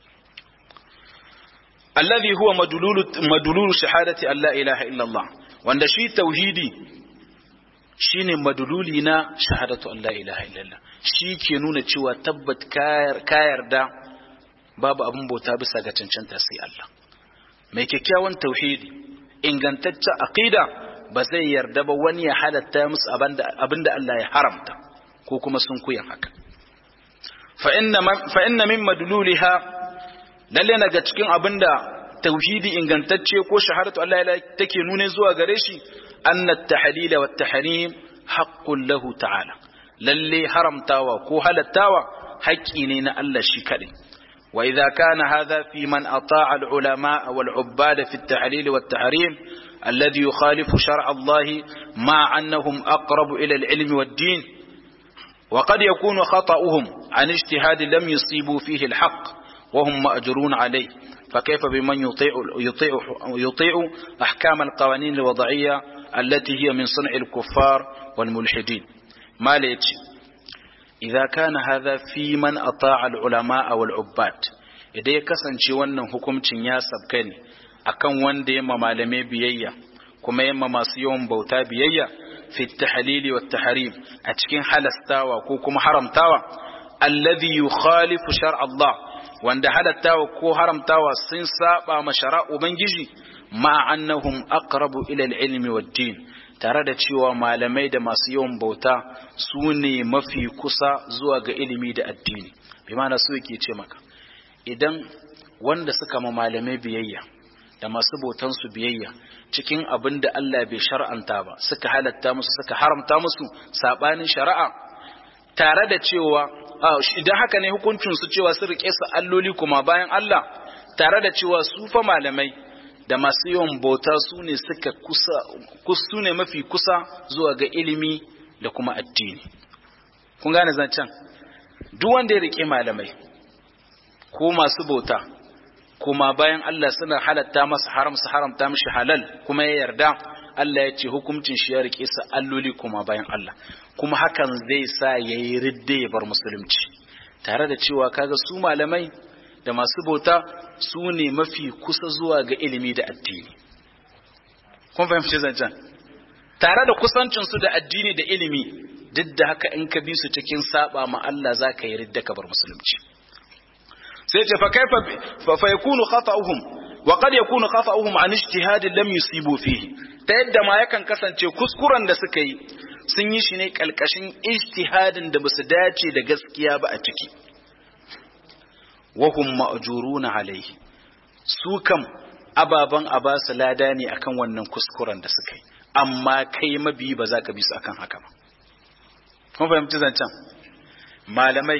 alladhi huwa madlulu madlulu shahadati an la ilaha illa Allah wanda shi tauhidi shine madluli na shahadatu an la ilaha illa Allah shi ke nuna cewa tabbat ka yarda babu abin bauta bisa ga cancanta sai Allah mai kyakkyawan tauhidi ingantaccen aqida ba zai yarda ba wani ya halatta musu abinda abinda Allah ya haramta ko kuma sun kuyan haka fa inna fa inna min madluliha lalle naga cikin abinda tauhidi ingantacce ko shahadatu Allah ya take nune zuwa gare shi anna at-tahlil wa at-tahrim haqqun lahu ta'ala lalle haramtawa ko halattawa haƙƙi ne na Allah shi kadai wa idza kana hadha fi man ata'a al-ulama wal 'ubbad fi at-tahlil wa at-tahrim alladhi yukhalifu shar'a Allah ma annahum aqrabu ila al-'ilm wad-din wa qad yakunu khata'uhum 'an ijtihad lam yusibu fihi al-haqq wa hum ma'jurun 'alayhi فكيف بمن يطيع يطيع يطيع أحكام القوانين الوضعية التي هي من صنع الكفار والملحدين ما ليتي إذا كان هذا في من أطاع العلماء والعباد إذا يكسن شي wannan hukuncin ya sabka ne akan wanda yamma malamai biyayya kuma yamma masu yawan bauta biyayya fi at-tahlil wa at-tahrim a cikin halastawa ko kuma haramtawa alladhi yukhalifu shar'a Allah wanda halattawa ko haramtawa sun saba ma shari'a ubangiji ma annahum aqrabu ila al-ilmi wad-din tare da cewa malamai da masu yawan bauta su ne mafi kusa zuwa ga ilimi da addini bi ma'ana su yake ce maka idan wanda suka ma malamai biyayya da masu bautan su biyayya cikin abin da Allah bai shar'anta ba suka halatta musu suka haramta musu sabanin shari'a tare da cewa idan haka ne hukuncin su cewa su rike su alloli kuma bayan Allah tare da cewa su fa malamai da masu yawan bauta su ne suka kusa kusu ne mafi kusa zuwa ga ilimi da kuma addini kun gane zancen duk wanda ya rike malamai ko masu bauta kuma bayan Allah suna halatta masa haram su haramta mishi halal kuma ya yarda Allah ya ce hukuncin shi ya rike su alloli kuma bayan Allah kuma hakan zai sa yayi ridda ya bar musulunci tare da cewa kaga su malamai da masu bauta su ne mafi kusa zuwa ga ilimi da addini kun fahimci zancen tare da kusancin su da addini da ilimi duk da haka in ka bi su cikin saba ma Allah zaka yi ridda ka bar musulunci sai ce fa kaifa fa yakunu khata'uhum wa qad yakunu khata'uhum an ijtihad lam yusibu fihi ta yadda ma yakan kasance kuskuren da suka yi sun yi shi ne kalkashin ijtihadin da basu dace da gaskiya ba a ciki wa hum ma'juruna alayhi su kam ababan abasu lada ne akan wannan kuskuren da suka yi amma kai mabi ba za ka bi su akan haka ba kun fahimci zancen malamai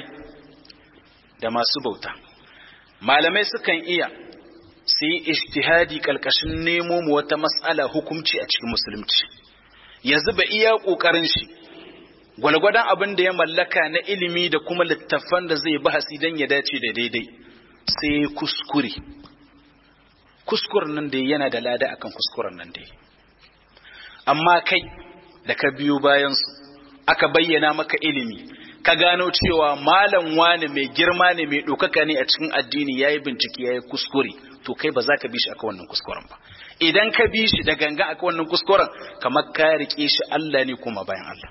da masu bauta malamai sukan iya su yi ijtihadi kalkashin nemo mu wata mas'ala hukunci a cikin musulunci ya zuba iya kokarin shi gwalgwadon abin da ya mallaka na ilimi da kuma littafan da zai bahasi dan ya dace da daidai sai kuskure kuskuren nan da yana da lada akan kuskuren nan dai amma kai da ka biyo bayan su aka bayyana maka ilimi ka gano cewa malam wani mai girma ne mai ɗaukaka ne a cikin addini yayi bincike yayi kuskure to kai ba za ka bi shi aka wannan kuskuren ba idan ka bi shi da ganga aka wannan kuskuren kamar ka rike shi Allah ne kuma bayan Allah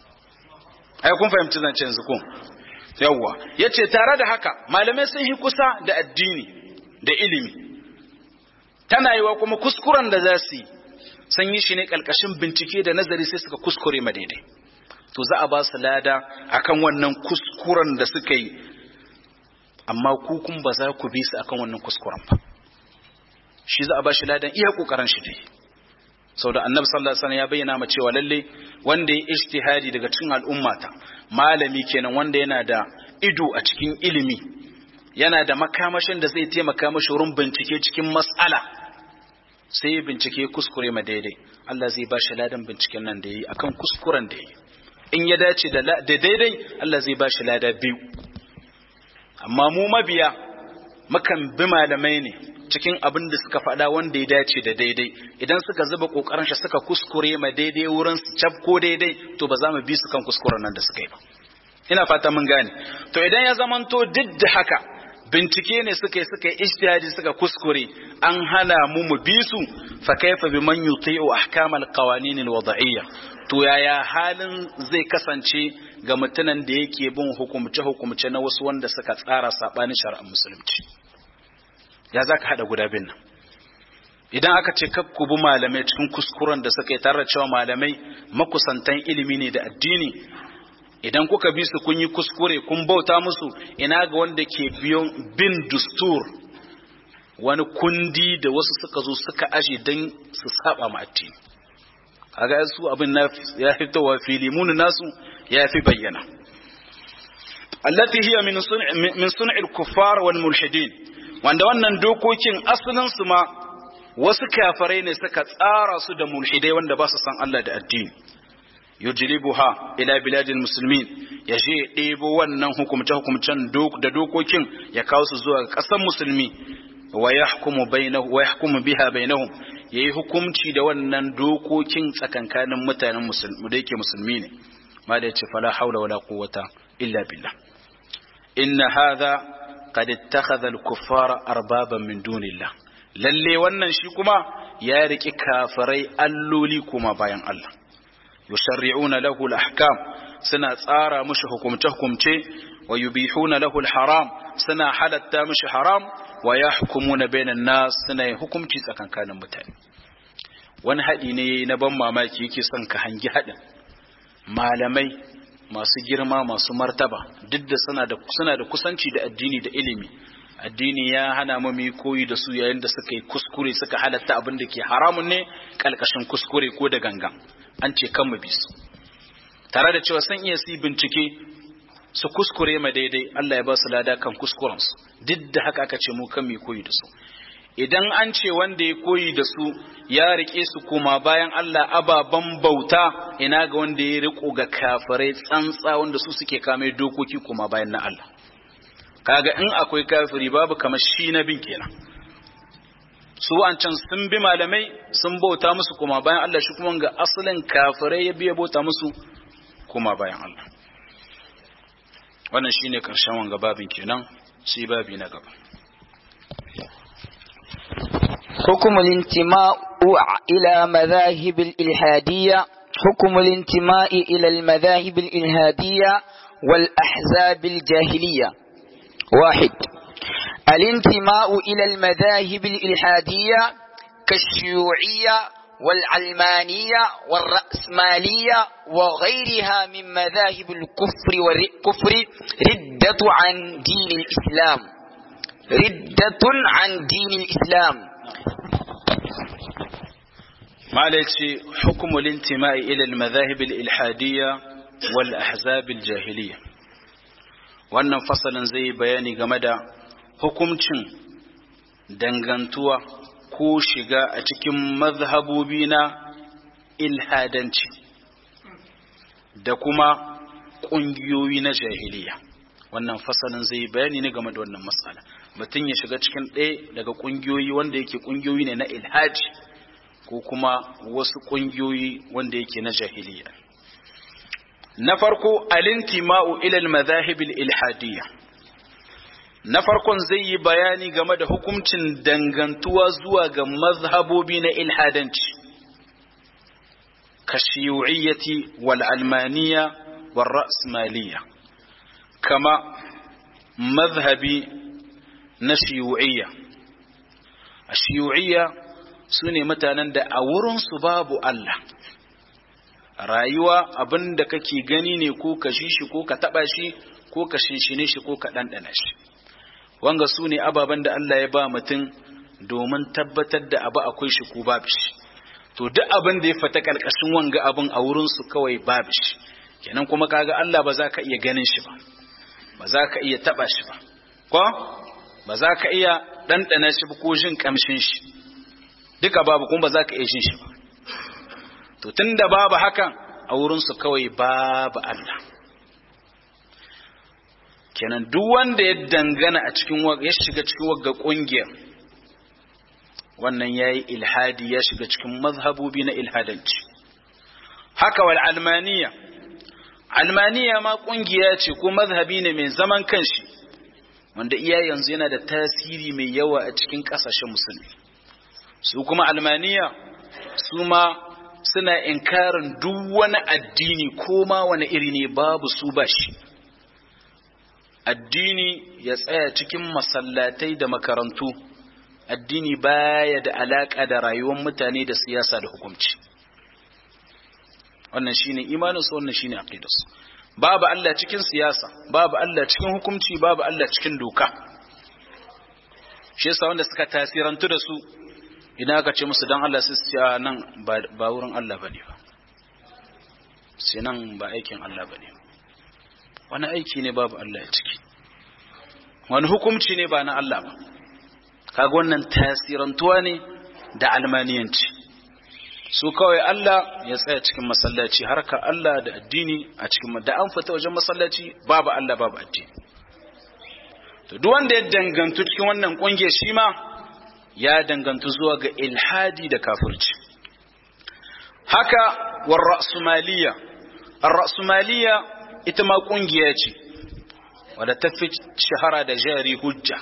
ai kun fahimci zance yanzu ko yawwa yace tare da haka malamai sun yi kusa da addini da ilimi tana yiwa kuma kuskuren da za su yi sun yi shi ne kalkashin bincike da nazari sai suka kuskure ma daidai to za a ba su lada akan wannan kuskuren da suka yi amma ku kun ba za ku bi su akan wannan kuskuren ba shi za a ba shi ladan iya kokarin shi dai saboda annabi sallallahu alaihi wasallam ya bayyana ma cewa lalle wanda ya ijtihadi daga cikin al'ummata malami kenan wanda yana da ido a cikin ilimi yana da makamashin da zai taimaka mashi wurin bincike cikin mas'ala sai ya bincike kuskure ma daidai Allah zai ba shi ladan binciken nan da yi akan kuskuren da yi in ya dace da daidai Allah zai ba shi lada biyu amma mu mabiya mukan bi malamai ne cikin abin da suka faɗa wanda ya dace da daidai idan suka zuba kokarin shi suka kuskure ma daidai wurin su cabko daidai to ba za mu bi su kan kuskuren nan da suka yi ba ina fata mun gane to idan ya zamanto duk da haka bincike ne suka yi suka yi ijtihadi suka kuskure an hana mu mu bi su fa kaifa biman yuti'u ahkamal qawanin alwada'iyya to yaya halin zai kasance ga mutanen da yake bin hukumce hukumce na wasu wanda suka tsara sabanin shari'ar musulunci ya zaka hada guda bin nan idan aka ce kakkubu malamai cikin kuskuren da suka yi tare da cewa malamai makusantan ilimi ne da addini, idan kuka bi su kun yi kuskure kun bauta musu, ina ga wanda ke biyon bin dustur, wani kundi da wasu suka zo suka aje don su saba ma addini. Kaga su abin ya fitowa fili, munu nasu ya fi bayyana. Allati hiya min sun' min sun'il kuffar wal mulhidin, wanda wannan dokokin asalin su ma wasu kafirai ne suka tsara su da mulhidai wanda ba su san Allah da addini. Yujlibuha ila biladil muslimin, yaje ɗebo wannan hukumce hukumcen da dokokin ya kawo su zuwa ƙasar musulmi, wa yahkumu bainahu wa yahkumu biha bainahum, yayi hukunci da wannan dokokin tsakankanin mutanen musulmi da yake musulmi ne. Ma da yace fala haula wala quwwata illa billah. Inna hadha qad ittakhadha al-kuffara arbaban min dunillah, lalle wannan shi kuma ya riki kafirai alloli kuma bayan Allah. Yusharri'una lahu al-ahkam, suna tsara mushi hukumce hukumce, wa yubihuna lahu al-haram, suna halatta mushi haram, wa yahkumuna bainan nas, suna hukumci tsakankanin mutane. Wani haɗi ne na ban mamaki yake son ka hangi haɗin malamai masu girma masu martaba, duk da suna da suna da kusanci da addini da ilimi. Addini ya hana mu mu koyi da su yayin da suka yi kuskure, suka halatta abin da ke haramun ne kalkashin kuskure ko da gangan. An ce kan mu bi su, tare da cewa sun iya su bincike su kuskure ma daidai, Allah ya ba su lada kan kuskurensu. Duk da haka aka ce mu kan mu koyi da su. Idan an ce wanda ya koyi da su ya rike su kuma bayan Allah ababan bauta, ina ga wanda ya riko ga kafirai tsantsa wanda su suke kame dokoki kuma bayan na Allah. Kaga in akwai kafiri babu kamar shi na bin kenan. Su an can sun bi malamai sun bauta musu kuma bayan Allah, shi kuma ga asalin kafirai ya biya bauta musu kuma bayan Allah. Wannan shine karshen wanga babin kenan, sai babi na gaba. حكم الانتماء إلى مذاهب الإلحادية حكم الانتماء إلى المذاهب الإلحادية والأحزاب الجاهلية. واحد، الانتماء إلى المذاهب الإلحادية كالشيوعية والعلمانية والرأسمالية وغيرها من مذاهب الكفر والكفر ردة عن دين الإسلام ردة عن دين الإسلام. معلش حكم الانتماء إلى المذاهب الإلحادية والأحزاب الجاهلية. wannan fasalin zai bayani game da hukuncin dangantuwa ko shiga a cikin mazhabobi na ilhadanci da kuma ƙungiyoyi na jahiliya. Wannan fasalin zai bayani ne game da wannan matsala. Mutum ya shiga cikin ɗaya daga ƙungiyoyi wanda yake ƙungiyoyi ne na ilhaji ko kuma wasu ƙungiyoyi wanda yake na jahiliya. Na farko, alintima'u ila al-madhahib al-ilhadiyya. Na farkon zai yi bayani game da hukuncin dangantuwa zuwa ga mazhabobi na ilhadanci, ka shiyu'iyyati wal almaniyya wal ra'smaliyya, kama mazhabi na shiyu'iyya. A shiyu'iyya sune mutanen da a wurin su babu Allah. Rayuwa abin da kake gani ne, ko ka shi shi ko ka taba shi ko ka shinshine shi ko ka ɗanɗana shi. Wanga su ne ababen da Allah ya ba mutum domin tabbatar da abu akwai shi ko babu shi. To duk abin da ya fata ƙarƙashin wanga abin a wurinsu kawai babu shi. Kenan kuma kaga Allah ba za ka iya ganin shi ba, ba za ka iya taba shi ba, ko ba za ka iya ɗanɗana shi ba ko jin ƙamshin shi. Duka babu, kuma ba za ka iya jin shi ba. To tunda babu hakan a wurinsu kawai babu Allah. Kenan duk wanda ya dangana a cikin ya shiga cikin wagga kungiyar, wannan yayi ilhadi, ya shiga cikin mazhabobi na ilhadanci. Haka wal almaniya, almaniya ma kungiya ce ko mazhabi ne mai zaman kanshi, wanda iya yanzu yana da tasiri mai yawa a cikin kasashen musulmi. Su kuma almaniya su ma suna inkarin duk wani addini ko ma wani iri ne, babu su ba shi. Addini ya tsaya cikin masallatai da makarantu, addini baya da alaka da rayuwar mutane da siyasa da hukunci. Wannan shine imanin su, wannan shine aqidar su. Babu Allah cikin siyasa, babu Allah cikin hukunci, babu Allah cikin doka. Shi yasa wanda suka tasirantu da su idan aka ce musu dan Allah sai su ce nan ba wurin Allah bane ba, sai nan ba aikin Allah bane. Wani aiki ne babu Allah a ciki, wani hukunci ne ba na Allah ba. Kaga wannan tasirantuwa ne da almaniyanci. Su kawai Allah ya tsaya cikin masallaci, harka Allah da addini a cikin, da an fita wajen masallaci babu Allah babu addini. To duk wanda ya dangantu cikin wannan kungiyar shi ma ya dangantu zuwa ga ilhadi da kafirci. Haka war ra'sumaliya, ar-ra'sumaliya ita ma kungiya ce wadda ta fi shahara da jari hujja.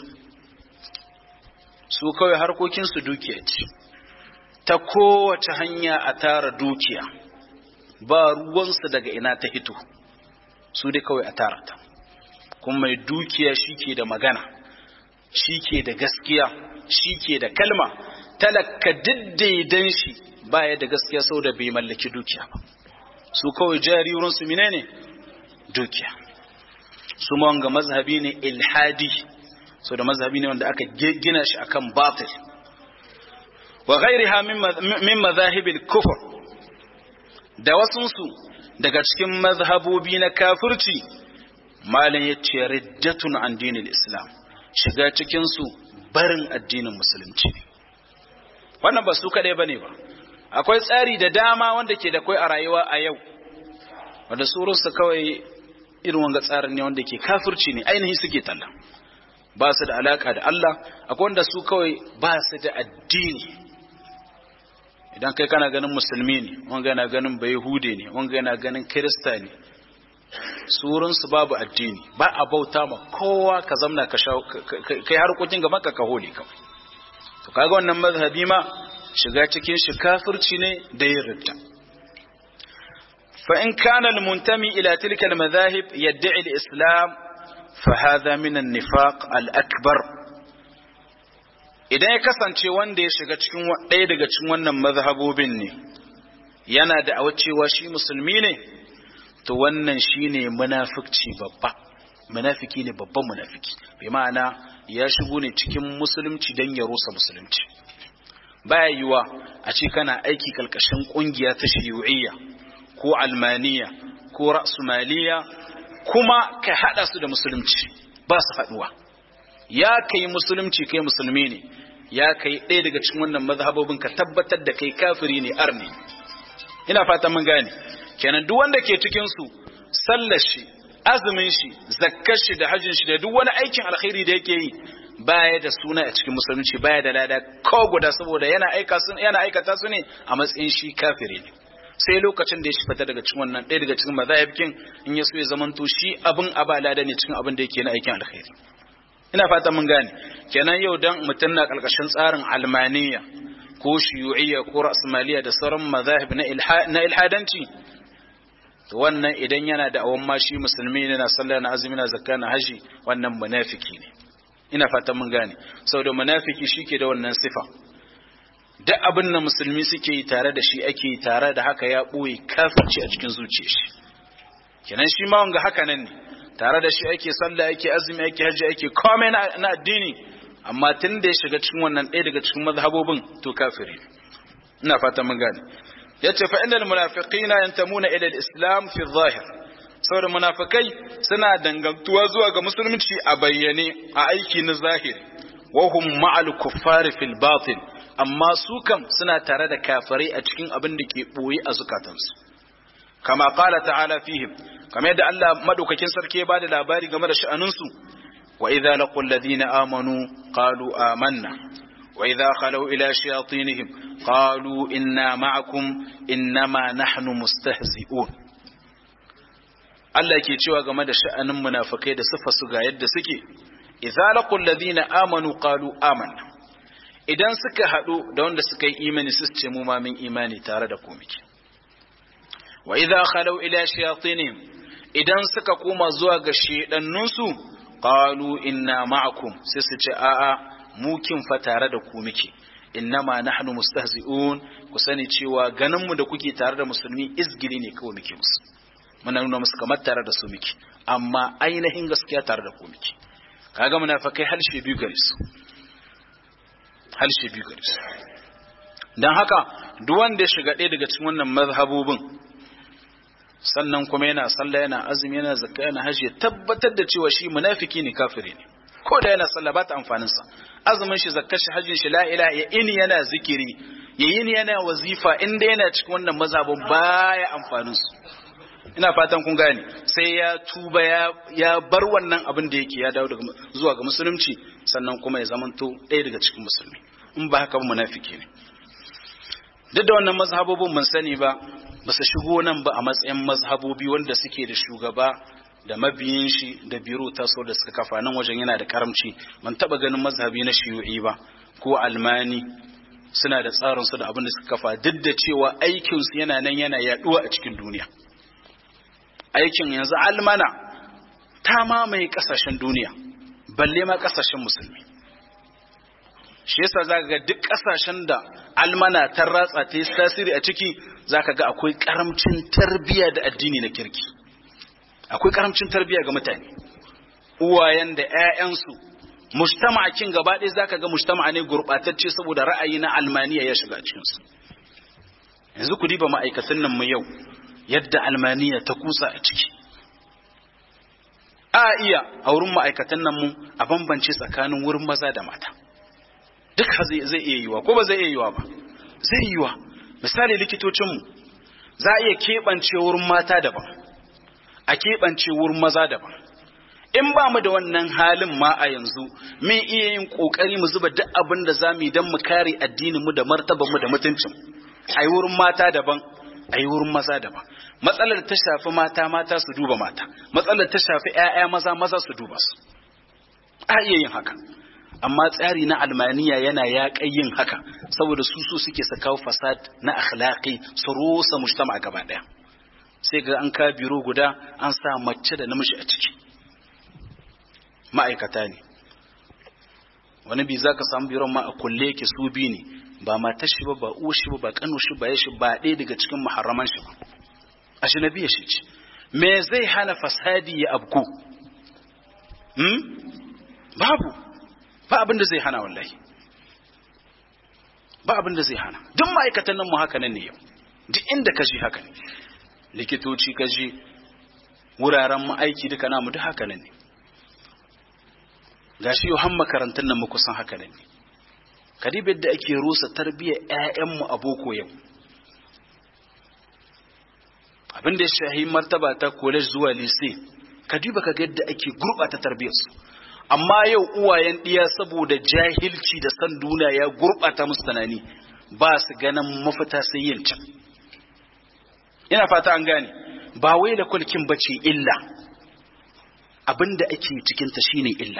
Su kawai harkokin su dukiya ce, ta kowace hanya a tara dukiya, ba ruwansu daga ina ta hito, su dai kawai a tara ta. Kuma mai dukiya shi ke da magana, shi ke da gaskiya, shi ke da kalma. Talaka diddaidan shi baya da gaskiya saboda bai mallaki dukiya ba. Su kawai jari wurinsu mine ne? Dukiya. Su ma wanga mazhabi ne ilhadi, so da mazhabi ne wanda aka gina shi akan batil. Wa ghairiha min madhahibil kufr, da wasunsu daga cikin mazhabobi na kafirci, malan yace riddatun an dinil islam, shiga cikin su barin addinin musulunci. Wannan ba su kadai bane ba, akwai tsari da dama wanda ke da kai a rayuwa a yau, wanda surunsa kawai irin wanga tsarin ne wanda ke kafirci ne ainihi suke talla, ba su da alaka da Allah. Akwai wanda su kawai ba su da addini. Idan kai kana ganin musulmi ne, wanga yana ganin bayahude ne, wanga yana ganin kirista ne, surunsu babu addini, ba a bauta ma kowa, ka zamna ka kai harkokin gaban ka kaho ne kawai. To kaga wannan mazhabi ma shiga cikin shi kafirci ne da yin ridda. fa in kana al-muntami ila tilka al-madhahib yad'i al-islam fa hadha min an-nifaq al-akbar. Idan ya kasance wanda ya shiga cikin ɗaya daga cikin wannan mazhabobin ne yana da awacewa shi musulmi ne, to wannan shine munafici babba, munafiki ne babban munafiki. Bi ma'ana ya shigo ne cikin musulunci dan ya rusa musulunci. Baya yiwa a ce kana aiki kalkashin kungiya ta shiyu'iyya ko almaniya ko ra'sumaliya kuma ka hada su da musulunci, ba su haduwa. Ya kai musulunci kai musulmi ne, ya kai ɗaya daga cikin wannan mazhabobin ka tabbatar da kai kafiri ne, arni. Ina fatan mun gane. Kenan duk wanda ke cikin su, sallar shi, azumin shi, zakkar shi da hajjin shi da duk wani aikin alkhairi da yake yi baya da suna a cikin musulunci, baya da lada ko guda, saboda yana aika su yana aikata su ne a matsayin shi kafiri ne. Sai lokacin da ya shi fita daga cikin wannan ɗaya daga cikin mazhabin, in ya so ya zamanto shi abin abalada ne cikin abin da yake na aikin alkhairi. Ina fata mun gane. Kenan yau dan mutum na kalkashin tsarin almaniya ko shiyu'iyya ko ra'smaliya da sauran mazahib na ilha na ilhadanci, to wannan idan yana da awan ma shi musulmi ne, na sallah na azumi na zakka na haji, wannan munafiki ne. Ina fata mun gane. Saboda munafiki shike da wannan sifa, duk abin da musulmi suke yi tare da shi ake yi tare da haka, ya boye kafirci a cikin zuciyar shi. Kenan shi ma wanga haka nan ne, tare da shi ake sallah ake azumi ake haji ake komai na addini, amma tun da ya shiga cikin wannan ɗaya daga cikin mazhabobin to kafiri. Ina fata mun gane. Yace fa innal munafiqina yantamuna ila al-islam fi adh-dhahir, saboda munafikai suna dangantuwa zuwa ga musulunci a bayyane a aiki na zahiri, wa hum ma'al kuffari fil batin, amma su kam suna tare da kafirai a cikin abin da ke boye a zukatansu. Kama qala ta'ala fihim, kamar yadda Allah madaukakin sarki ya bada labari game da sha'aninsu, wa idza laqul ladina amanu qalu amanna wa idza khalu ila shayatinihim qalu inna ma'akum innama nahnu mustahzi'un. Allah ke cewa game da sha'anin munafikai da sifa su ga yadda suke, idza laqul ladina amanu qalu amanna, idan suka hadu da wanda suka yi imani su ce mu ma mun imani tare da ku muke. Wa idza khalu ila shayatinihim, idan suka koma zuwa ga shedannunsu qalu inna ma'akum, sai su ce a'a mu kin fa tare da ku muke innama nahnu mustahzi'un ku sani cewa ganin mu da kuke tare da musulmi izgiri ne kawai muke musu muna nuna musu kamar tare da su muke amma ainihin gaskiya tare da ku muke kaga munafikai halshe biyu gare su halshe biyu gare su dan haka duk wanda ya shiga ɗaya daga cikin wannan mazhabobin sannan kuma yana sallah yana azumi yana zakka yana hajji tabbatar da cewa shi munafiki ne kafiri ne ko da yana sallah ba ta amfanin sa azumin shi zakkar shi hajjin shi la ilaha ya ini yana zikiri ya yini yana wazifa inda yana cikin wannan mazhabin baya amfanin su ina fatan kun gane sai ya tuba ya ya bar wannan abin da yake ya dawo daga zuwa ga musulunci sannan kuma ya zamanto ɗaya daga cikin musulmi in ba haka ba munafiki ne duk da wannan mazhabobin mun sani ba ba su shigo nan ba a matsayin mazhabobi wanda suke da shugaba da mabiyin shi da biro taso da suka kafa nan wajen yana da karamci ban taba ganin mazhabi na shiyu'i ba ko almani suna da tsarin su da abin da suka kafa duk da cewa aikin su yana nan yana yaduwa a cikin duniya aikin yanzu almana ta mamaye kasashen duniya balle ma kasashen musulmi shi yasa zaka ga duk kasashen da almana ta ratsa ta yi tasiri a ciki zaka ga akwai karamcin tarbiyya da addini na kirki akwai karamcin tarbiyya ga mutane uwayen da ƴaƴansu mujtama'akin gaba ɗaya zaka ga mujtama'a ne gurbatacce saboda ra'ayi na almaniya ya shiga cikin su yanzu ku diba ma'aikatan nan mu yau yadda almaniya ta kusa a ciki a iya a wurin ma'aikatan nan mu a bambance tsakanin wurin maza da mata duk zai zai iya yiwa ko ba zai iya yiwa ba zai yiwa misali likitocinmu za a iya keɓance wurin mata daban a keɓance wurin maza daban in ba mu da wannan halin ma a yanzu mun iya yin ƙoƙari mu zuba duk abin da za mu yi don mu kare addininmu da martabarmu da mutuncin a yi wurin mata daban a yi wurin maza daban matsalar ta shafi mata mata su duba mata matsalar ta shafi 'ya'ya maza maza su duba su a iya yin haka amma tsari na almaniya yana yaƙai yin haka saboda su so suke su kawo fasad na akhlaqi su rusa mujtama gaba daya sai ga an ka biro guda an sa mace da namiji a ciki ma'aikata ne wani bi zaka samu biron ma a kulle yake su bi ne ba matar shi ba ba uwa shi ba ba kanu shi ba ya shi ba ɗaya daga cikin muharraman shi ba ajnabiya shi ce me zai hana fasadi ya abku hmm babu ba abin da zai hana wallahi ba abin da zai hana duk ma'aikatan nan mu haka nan ne yau duk inda ka ji haka ne likitoci ka ji wuraren ma'aiki duka namu duk haka nan ne gashi yau han makarantun nan mu kusan haka nan ne kadib yadda ake rusa tarbiyyar ƴaƴanmu a boko yau abin da ya shahi martaba ta college zuwa lycée kadiba ka ga yadda ake gurbata tarbiyyarsu amma yau uwayen ɗiya saboda jahilci da san duniya ya gurɓata musu tunani ba su ganin mafita sai yin can ina fata an gane ba wai da kulkin bace illa abinda ake cikin ta shine illa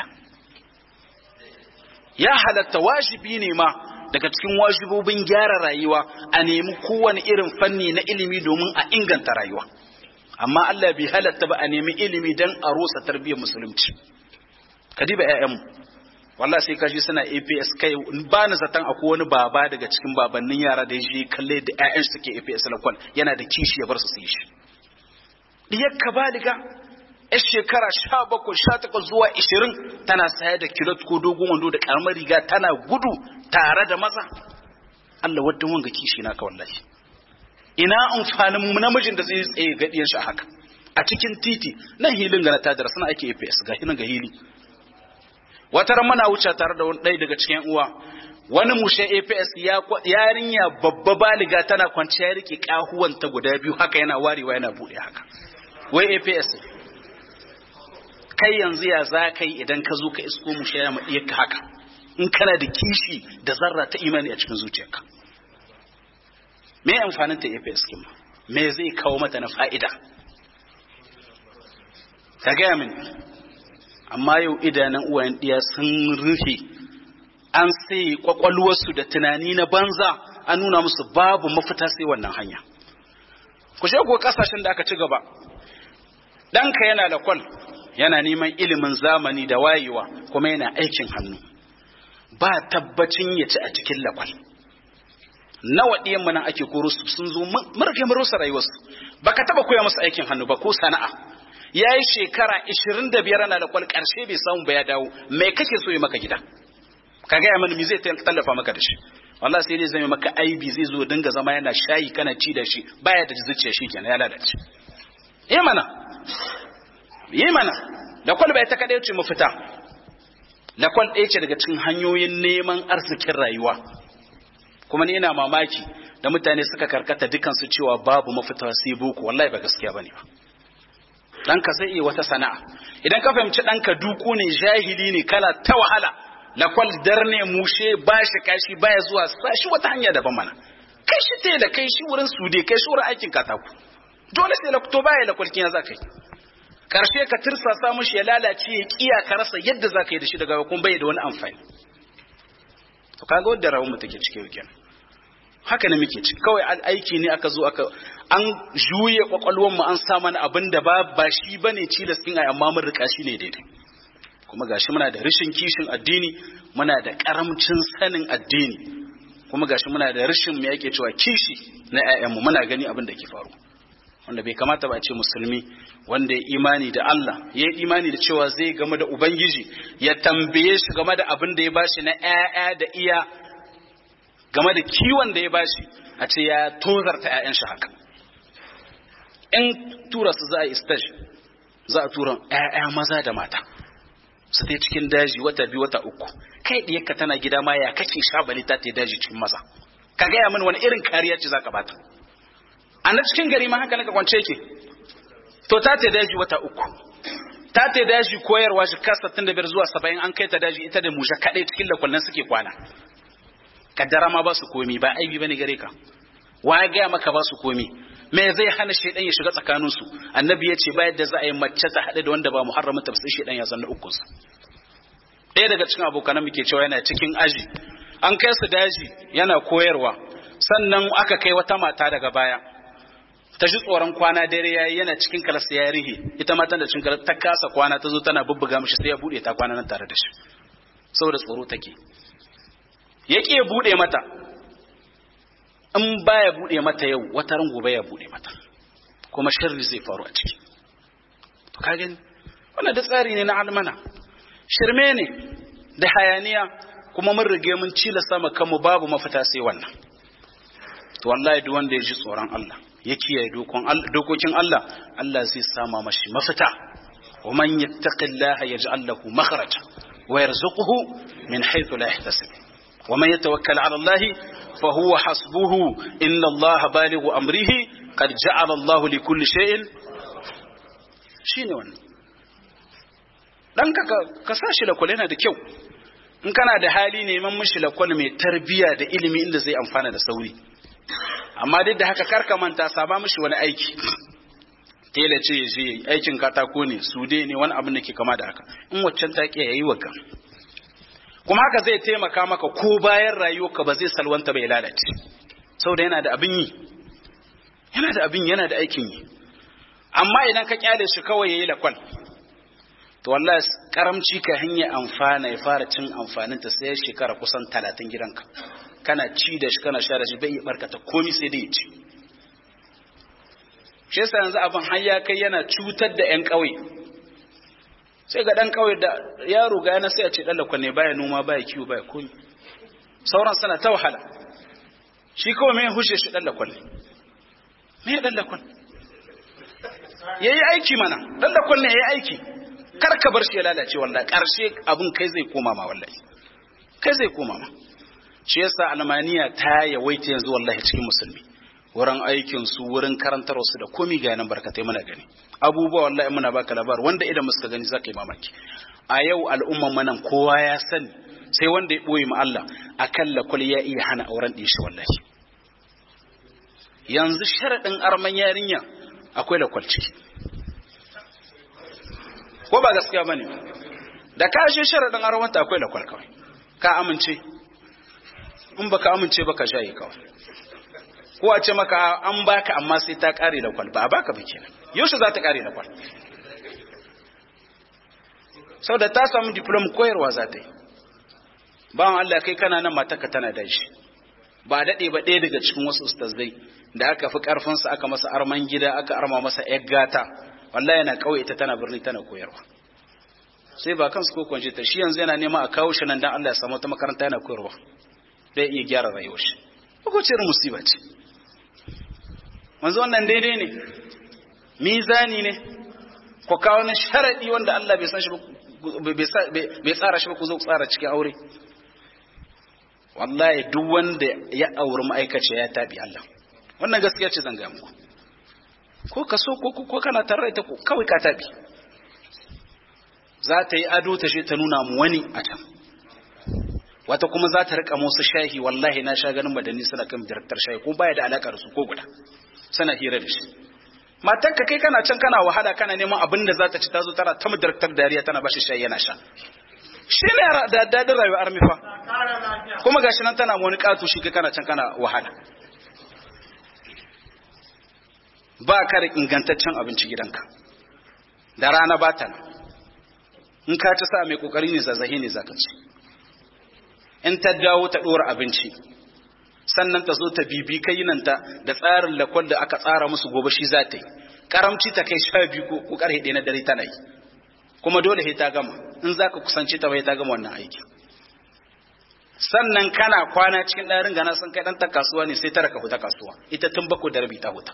ya halatta wajibi ne ma daga cikin wajibobin gyara rayuwa a nemi kowane irin fanni na ilimi domin a inganta rayuwa amma Allah bai halatta ba a nemi ilimi dan a rusa tarbiyyar musulunci kadiba ƴaƴanmu wallahi sai kaji suna A P S kai ba ni zatan akwai wani baba daga cikin babannin yara da yaje kalle da ƴaƴan su suke A P S lakwal yana da kishi ya bar su su yi shi diyar ka baliga a shekara sha bakwai sha takwas zuwa ishirin tana saye da kilot ko dogon wando da karamar riga tana gudu tare da maza Allah wadda wanga kishi naka wallahi ina amfanin namijin da zai tsaye ga diyan shi haka a cikin titi nan hilin ga na tadara suna ake A P S ga hinan ga hili wata ran muna wuce tare da wani ɗaya daga cikin uwa wani mushe A P S ya yarinya babba baliga tana kwanciya rike kahuwanta guda biyu haka yana warewa yana bude haka wai A P S kai yanzu ya za kai idan ka zo ka isko mushe ya maɗiyar ka haka in kana da kishi da zarra ta imani a cikin zuciyarka me amfanin ta A P S kin ma me zai kawo mata na fa'ida ka gaya mini amma yau idanun uwayen ɗiya sun rufe an sai kwakwalwarsu da tunani na banza an nuna musu babu mafita sai wannan hanya ku ko kasashen da aka ci gaba ɗanka yana da kwal yana neman ilimin zamani da wayewa kuma yana aikin hannu ba tabbacin ya ci a cikin lakwal. Nawa ɗiyan mu nan ake koro su sun zo mun rage mun rusa rayuwarsu, baka taba koya musu aikin hannu ba ko sana'a. Yayi shekara ishirin da biyar ana lakwal, karshe bai samu ba ya dawo, me kake so ya maka gida? Ka ga mana me zai tallafa maka da shi? wallahi sai dai zai maka aibi, zai zo dinga zama yana shayi kana ci da shi, baya da zuciya shi kenan ya lalace. Eh mana yi mana lakwal bai ta kadai ce mafita. Lakwal ɗaya ce daga cikin hanyoyin neman arzikin rayuwa. Kuma ni ina mamaki da mutane suka karkata dukansu cewa babu mafita sai boko. Wallahi ba gaskiya bane ba. Ɗanka zai iya wata sana'a. Idan ka fahimci ɗanka duku ne, jahili ne, kana ta wahala, lakwal darne mushe ba shi kashi baya zuwa, sashi wata hanya daban mana. Kai shi tela, kai shi wurin sude, kai shi wurin aikin katako. Dole sai lakto baya lakwalkin ya za ka yi. Karshe ka tirsasa mushi ya lalace ya kiya ka rasa yadda za ka yi da shi daga kun bai da wani amfani. To kaga wadda rawar mu take cike yau haka ne muke ci, kawai aiki ne aka zo aka an juye kwakwalwar mu an sa mana abin da ba ba shi bane cilas din ai, amma mun rika shi ne daidai. Kuma gashi muna da rashin kishin addini, muna da karamcin sanin addini, kuma gashi muna da rashin me yake cewa kishi na ƴaƴan mu. Muna gani abin da ke faru, wanda bai kamata ba a ce musulmi wanda ya imani da Allah, ya imani da cewa zai game da Ubangiji, ya tambaye shi game da abin da ya bashi na ƴaƴa da iya, game da kiwon da ya bashi, a ce ya tozarta ƴaƴan shi haka. In tura su za a yi stage, za a tura ƴaƴa maza da mata su tai cikin daji wata biyu wata uku. Kai diyarka tana gida ma ya kake shabali ta tai daji cikin maza? Ka gaya min wani irin kariya ce zaka bata? A na cikin gari ma haka naka kwance yake. To ta ta daji wata uku, ta ta daji koyarwa shi kasa tun da biyar zuwa saba'in, an kai ta daji ita da musha kaɗai cikin lakwalnan suke kwana. Kaddara ma ba su komi, ba aibi bane gare ka. Wa ya gaya maka ba su komi? Me zai hana shaidan ya shiga tsakaninsu? Annabi ya ce ba yadda za a yi mace ta haɗe da wanda ba muharramin ta sai shaidan ya zanna uku su. Ɗaya daga cikin abokanan muke cewa yana cikin aji, an kai su daji yana koyarwa, sannan aka kai wata mata daga baya. Ta ji tsoron kwana dare yayi, yana cikin kalas ya rihe, ita ma tana cikin kalas ta kasa kwana, ta zo tana bubbuga mishi sai ya bude ta kwana nan tare da shi saboda tsoro take. Yake bude mata, in baya bude mata yau wata ran gobe ya bude mata, kuma sharri zai faru a ciki. To ka gani wannan da tsari ne na almana, shirme ne da hayaniya, kuma mun rige mun cilasta maka kanmu babu mafita sai wannan. To wallahi duk wanda ya ji tsoron Allah ya kiyaye dokokin Allah, Allah zai sama mashi mafita. Wa man yattaqillaha yaj'al lahu makhraja wa yarzuquhu min haythu la yahtasib. Wa man yatawakkal 'ala Allah fa huwa hasbuhu, inna Allah balighu amrihi qad ja'ala Allah li kulli shay'in. Shine wannan. Dan ka ka sashi lakwal yana da kyau. In kana da hali neman mishi lakwal mai tarbiya da ilimi inda zai amfana da sauri. Amma duk da haka karka manta saba mishi wani aiki. Tela ce ya je aikin katako ne, sude ne, wani abin da ke kama da haka. In waccan ta ƙiya yayi waka. Kuma haka zai taimaka maka ko bayan rayuwarka ba zai salwanta bai lalace. Saboda yana da abin yi. Yana da abin, yana da aikin yi. Amma idan ka kyale shi kawai yayi lakwal, to wallahi karamci ka hanya amfana ya fara cin amfanin ta sai shekara kusan talatin gidanka. Kana ci da shi kana sha da shi bai barkata komai sai dai ci. Shi yasa yanzu abin har ya kai yana cutar da ƴan ƙauye. Sai ga ɗan ƙauye da yaro ga yana sai a ce ɗan lakon ne, baya noma baya kiwo baya komai. Sauran suna ta wahala. Shi kawai mai hushe shi ɗan lakon ne. Me ɗan lakon? Yayi aiki mana, ɗan lakon ne yayi aiki. Kar ka bar shi ya lalace wallahi, ƙarshe abin kai zai koma ma wallahi. Kai zai koma ma. Shi yasa almaniya ta yawaita yanzu wallahi cikin musulmi, wurin aikin su, wurin karantar su da komai ga nan barkatai muna gani abubuwa. Wallahi muna baka labar wanda idan muka gani zaka yi mamaki. A yau al'umman manan kowa ya sani, sai wanda ya boye mu Allah akan lakul ya iya hana auren din shi wallahi. Yanzu sharadin arman yarinya akwai lakul ciki, ko ba gaskiya bane? Da ka je sharadin arman ta akwai lakul kawai, ka amince. In baka amince baka shaye kawai, ko a ce maka an baka amma sai ta kare da kwal, ba a baka ba kenan. Yaushe za ta kare da kwal? Saboda ta samu diploma koyarwa za ta yi, bawan Allah kai kana nan matarka tana da shi ba daɗe ba ɗaya daga cikin wasu ustazai da aka fi ƙarfinsa aka masa arman gida aka arma masa ‘yar gata wallahi yana ƙauye ita tana birni tana koyarwa sai ba kansu ko kwanje ta shi yanzu yana nema a kawo shi nan dan Allah ya samu ta makaranta yana koyarwa zai iya gyara rayuwar shi ko ce irin musiba ce manzo wannan daidai ne mizani ne ko kawo wani sharadi wanda Allah bai san shi bai tsara shi ba ku zo tsara cikin aure wallahi duk wanda ya auri ma'aikaci ya tabi Allah wannan gaskiya ce zan ga muku ko ka so ko ko kana tare ta ko kawai ka tabi za ta yi ado ta je ta nuna mu wani a can wata kuma za ta rika musu shahi wallahi na sha ganin madani suna kan director shahi ko baya da alaka da su ko guda suna hira da shi matanka kai kana can kana wahala kana neman abin da za ta ci ta zo tana ta mu director dariya tana bashi shayi yana sha shi ne da dadin rayuwar armi fa kuma gashi nan tana wani katu shi kai kana can kana wahala ba ka da ingantaccen abinci gidanka da rana ba ta in ka ci sa mai kokari ne zazzahi ne zaka ci in ta dawo ta dora abinci sannan ta zo ta bibi kayinanta da tsarin lakwal da aka tsara musu gobe shi za ta yi karamci ta kai sha biyu ko karhe ɗaya na dare tana yi kuma dole sai ta gama in za ka kusanci ta bai ta gama wannan aiki sannan kana kwana cikin ɗarin gana sun kai ɗan ta kasuwa ne sai ta raka huta kasuwa ita tun bako da rabi ta huta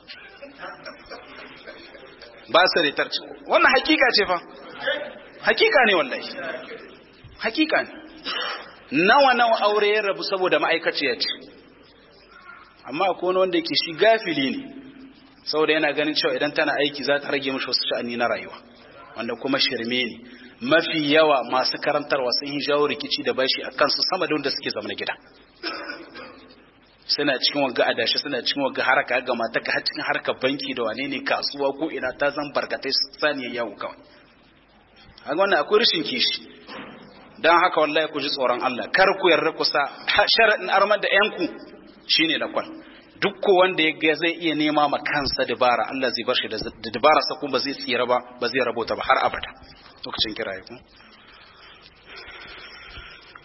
ba su retar ci wannan hakika ce fa hakika ne wallahi hakika ne nawa nawa aure ya rabu saboda ma'aikaciya ce amma akwai wani wanda yake shi gafili ne saboda yana ganin cewa idan tana aiki za ta rage mishi wasu sha'ani na rayuwa wanda kuma shirme ne mafi yawa masu karantarwa sun yi jawo rikici da bashi a kansu sama da wanda suke zama gida suna cikin wagga adashi suna cikin wagga haraka ga mata ka har cikin harkar banki da wane ne kasuwa ko ina ta zan barkatai saniyar yawo kawai a wannan akwai rashin kishi don haka wallahi ku ji tsoron Allah kar ku yarda ku sa sharaɗin armar da yanku shine lakwal duk ko wanda ya ga zai iya nema ma kansa dabara Allah zai bar shi da dabara sa kuma ba zai tsira ba ba zai rabota ba har abada lokacin kiraye ku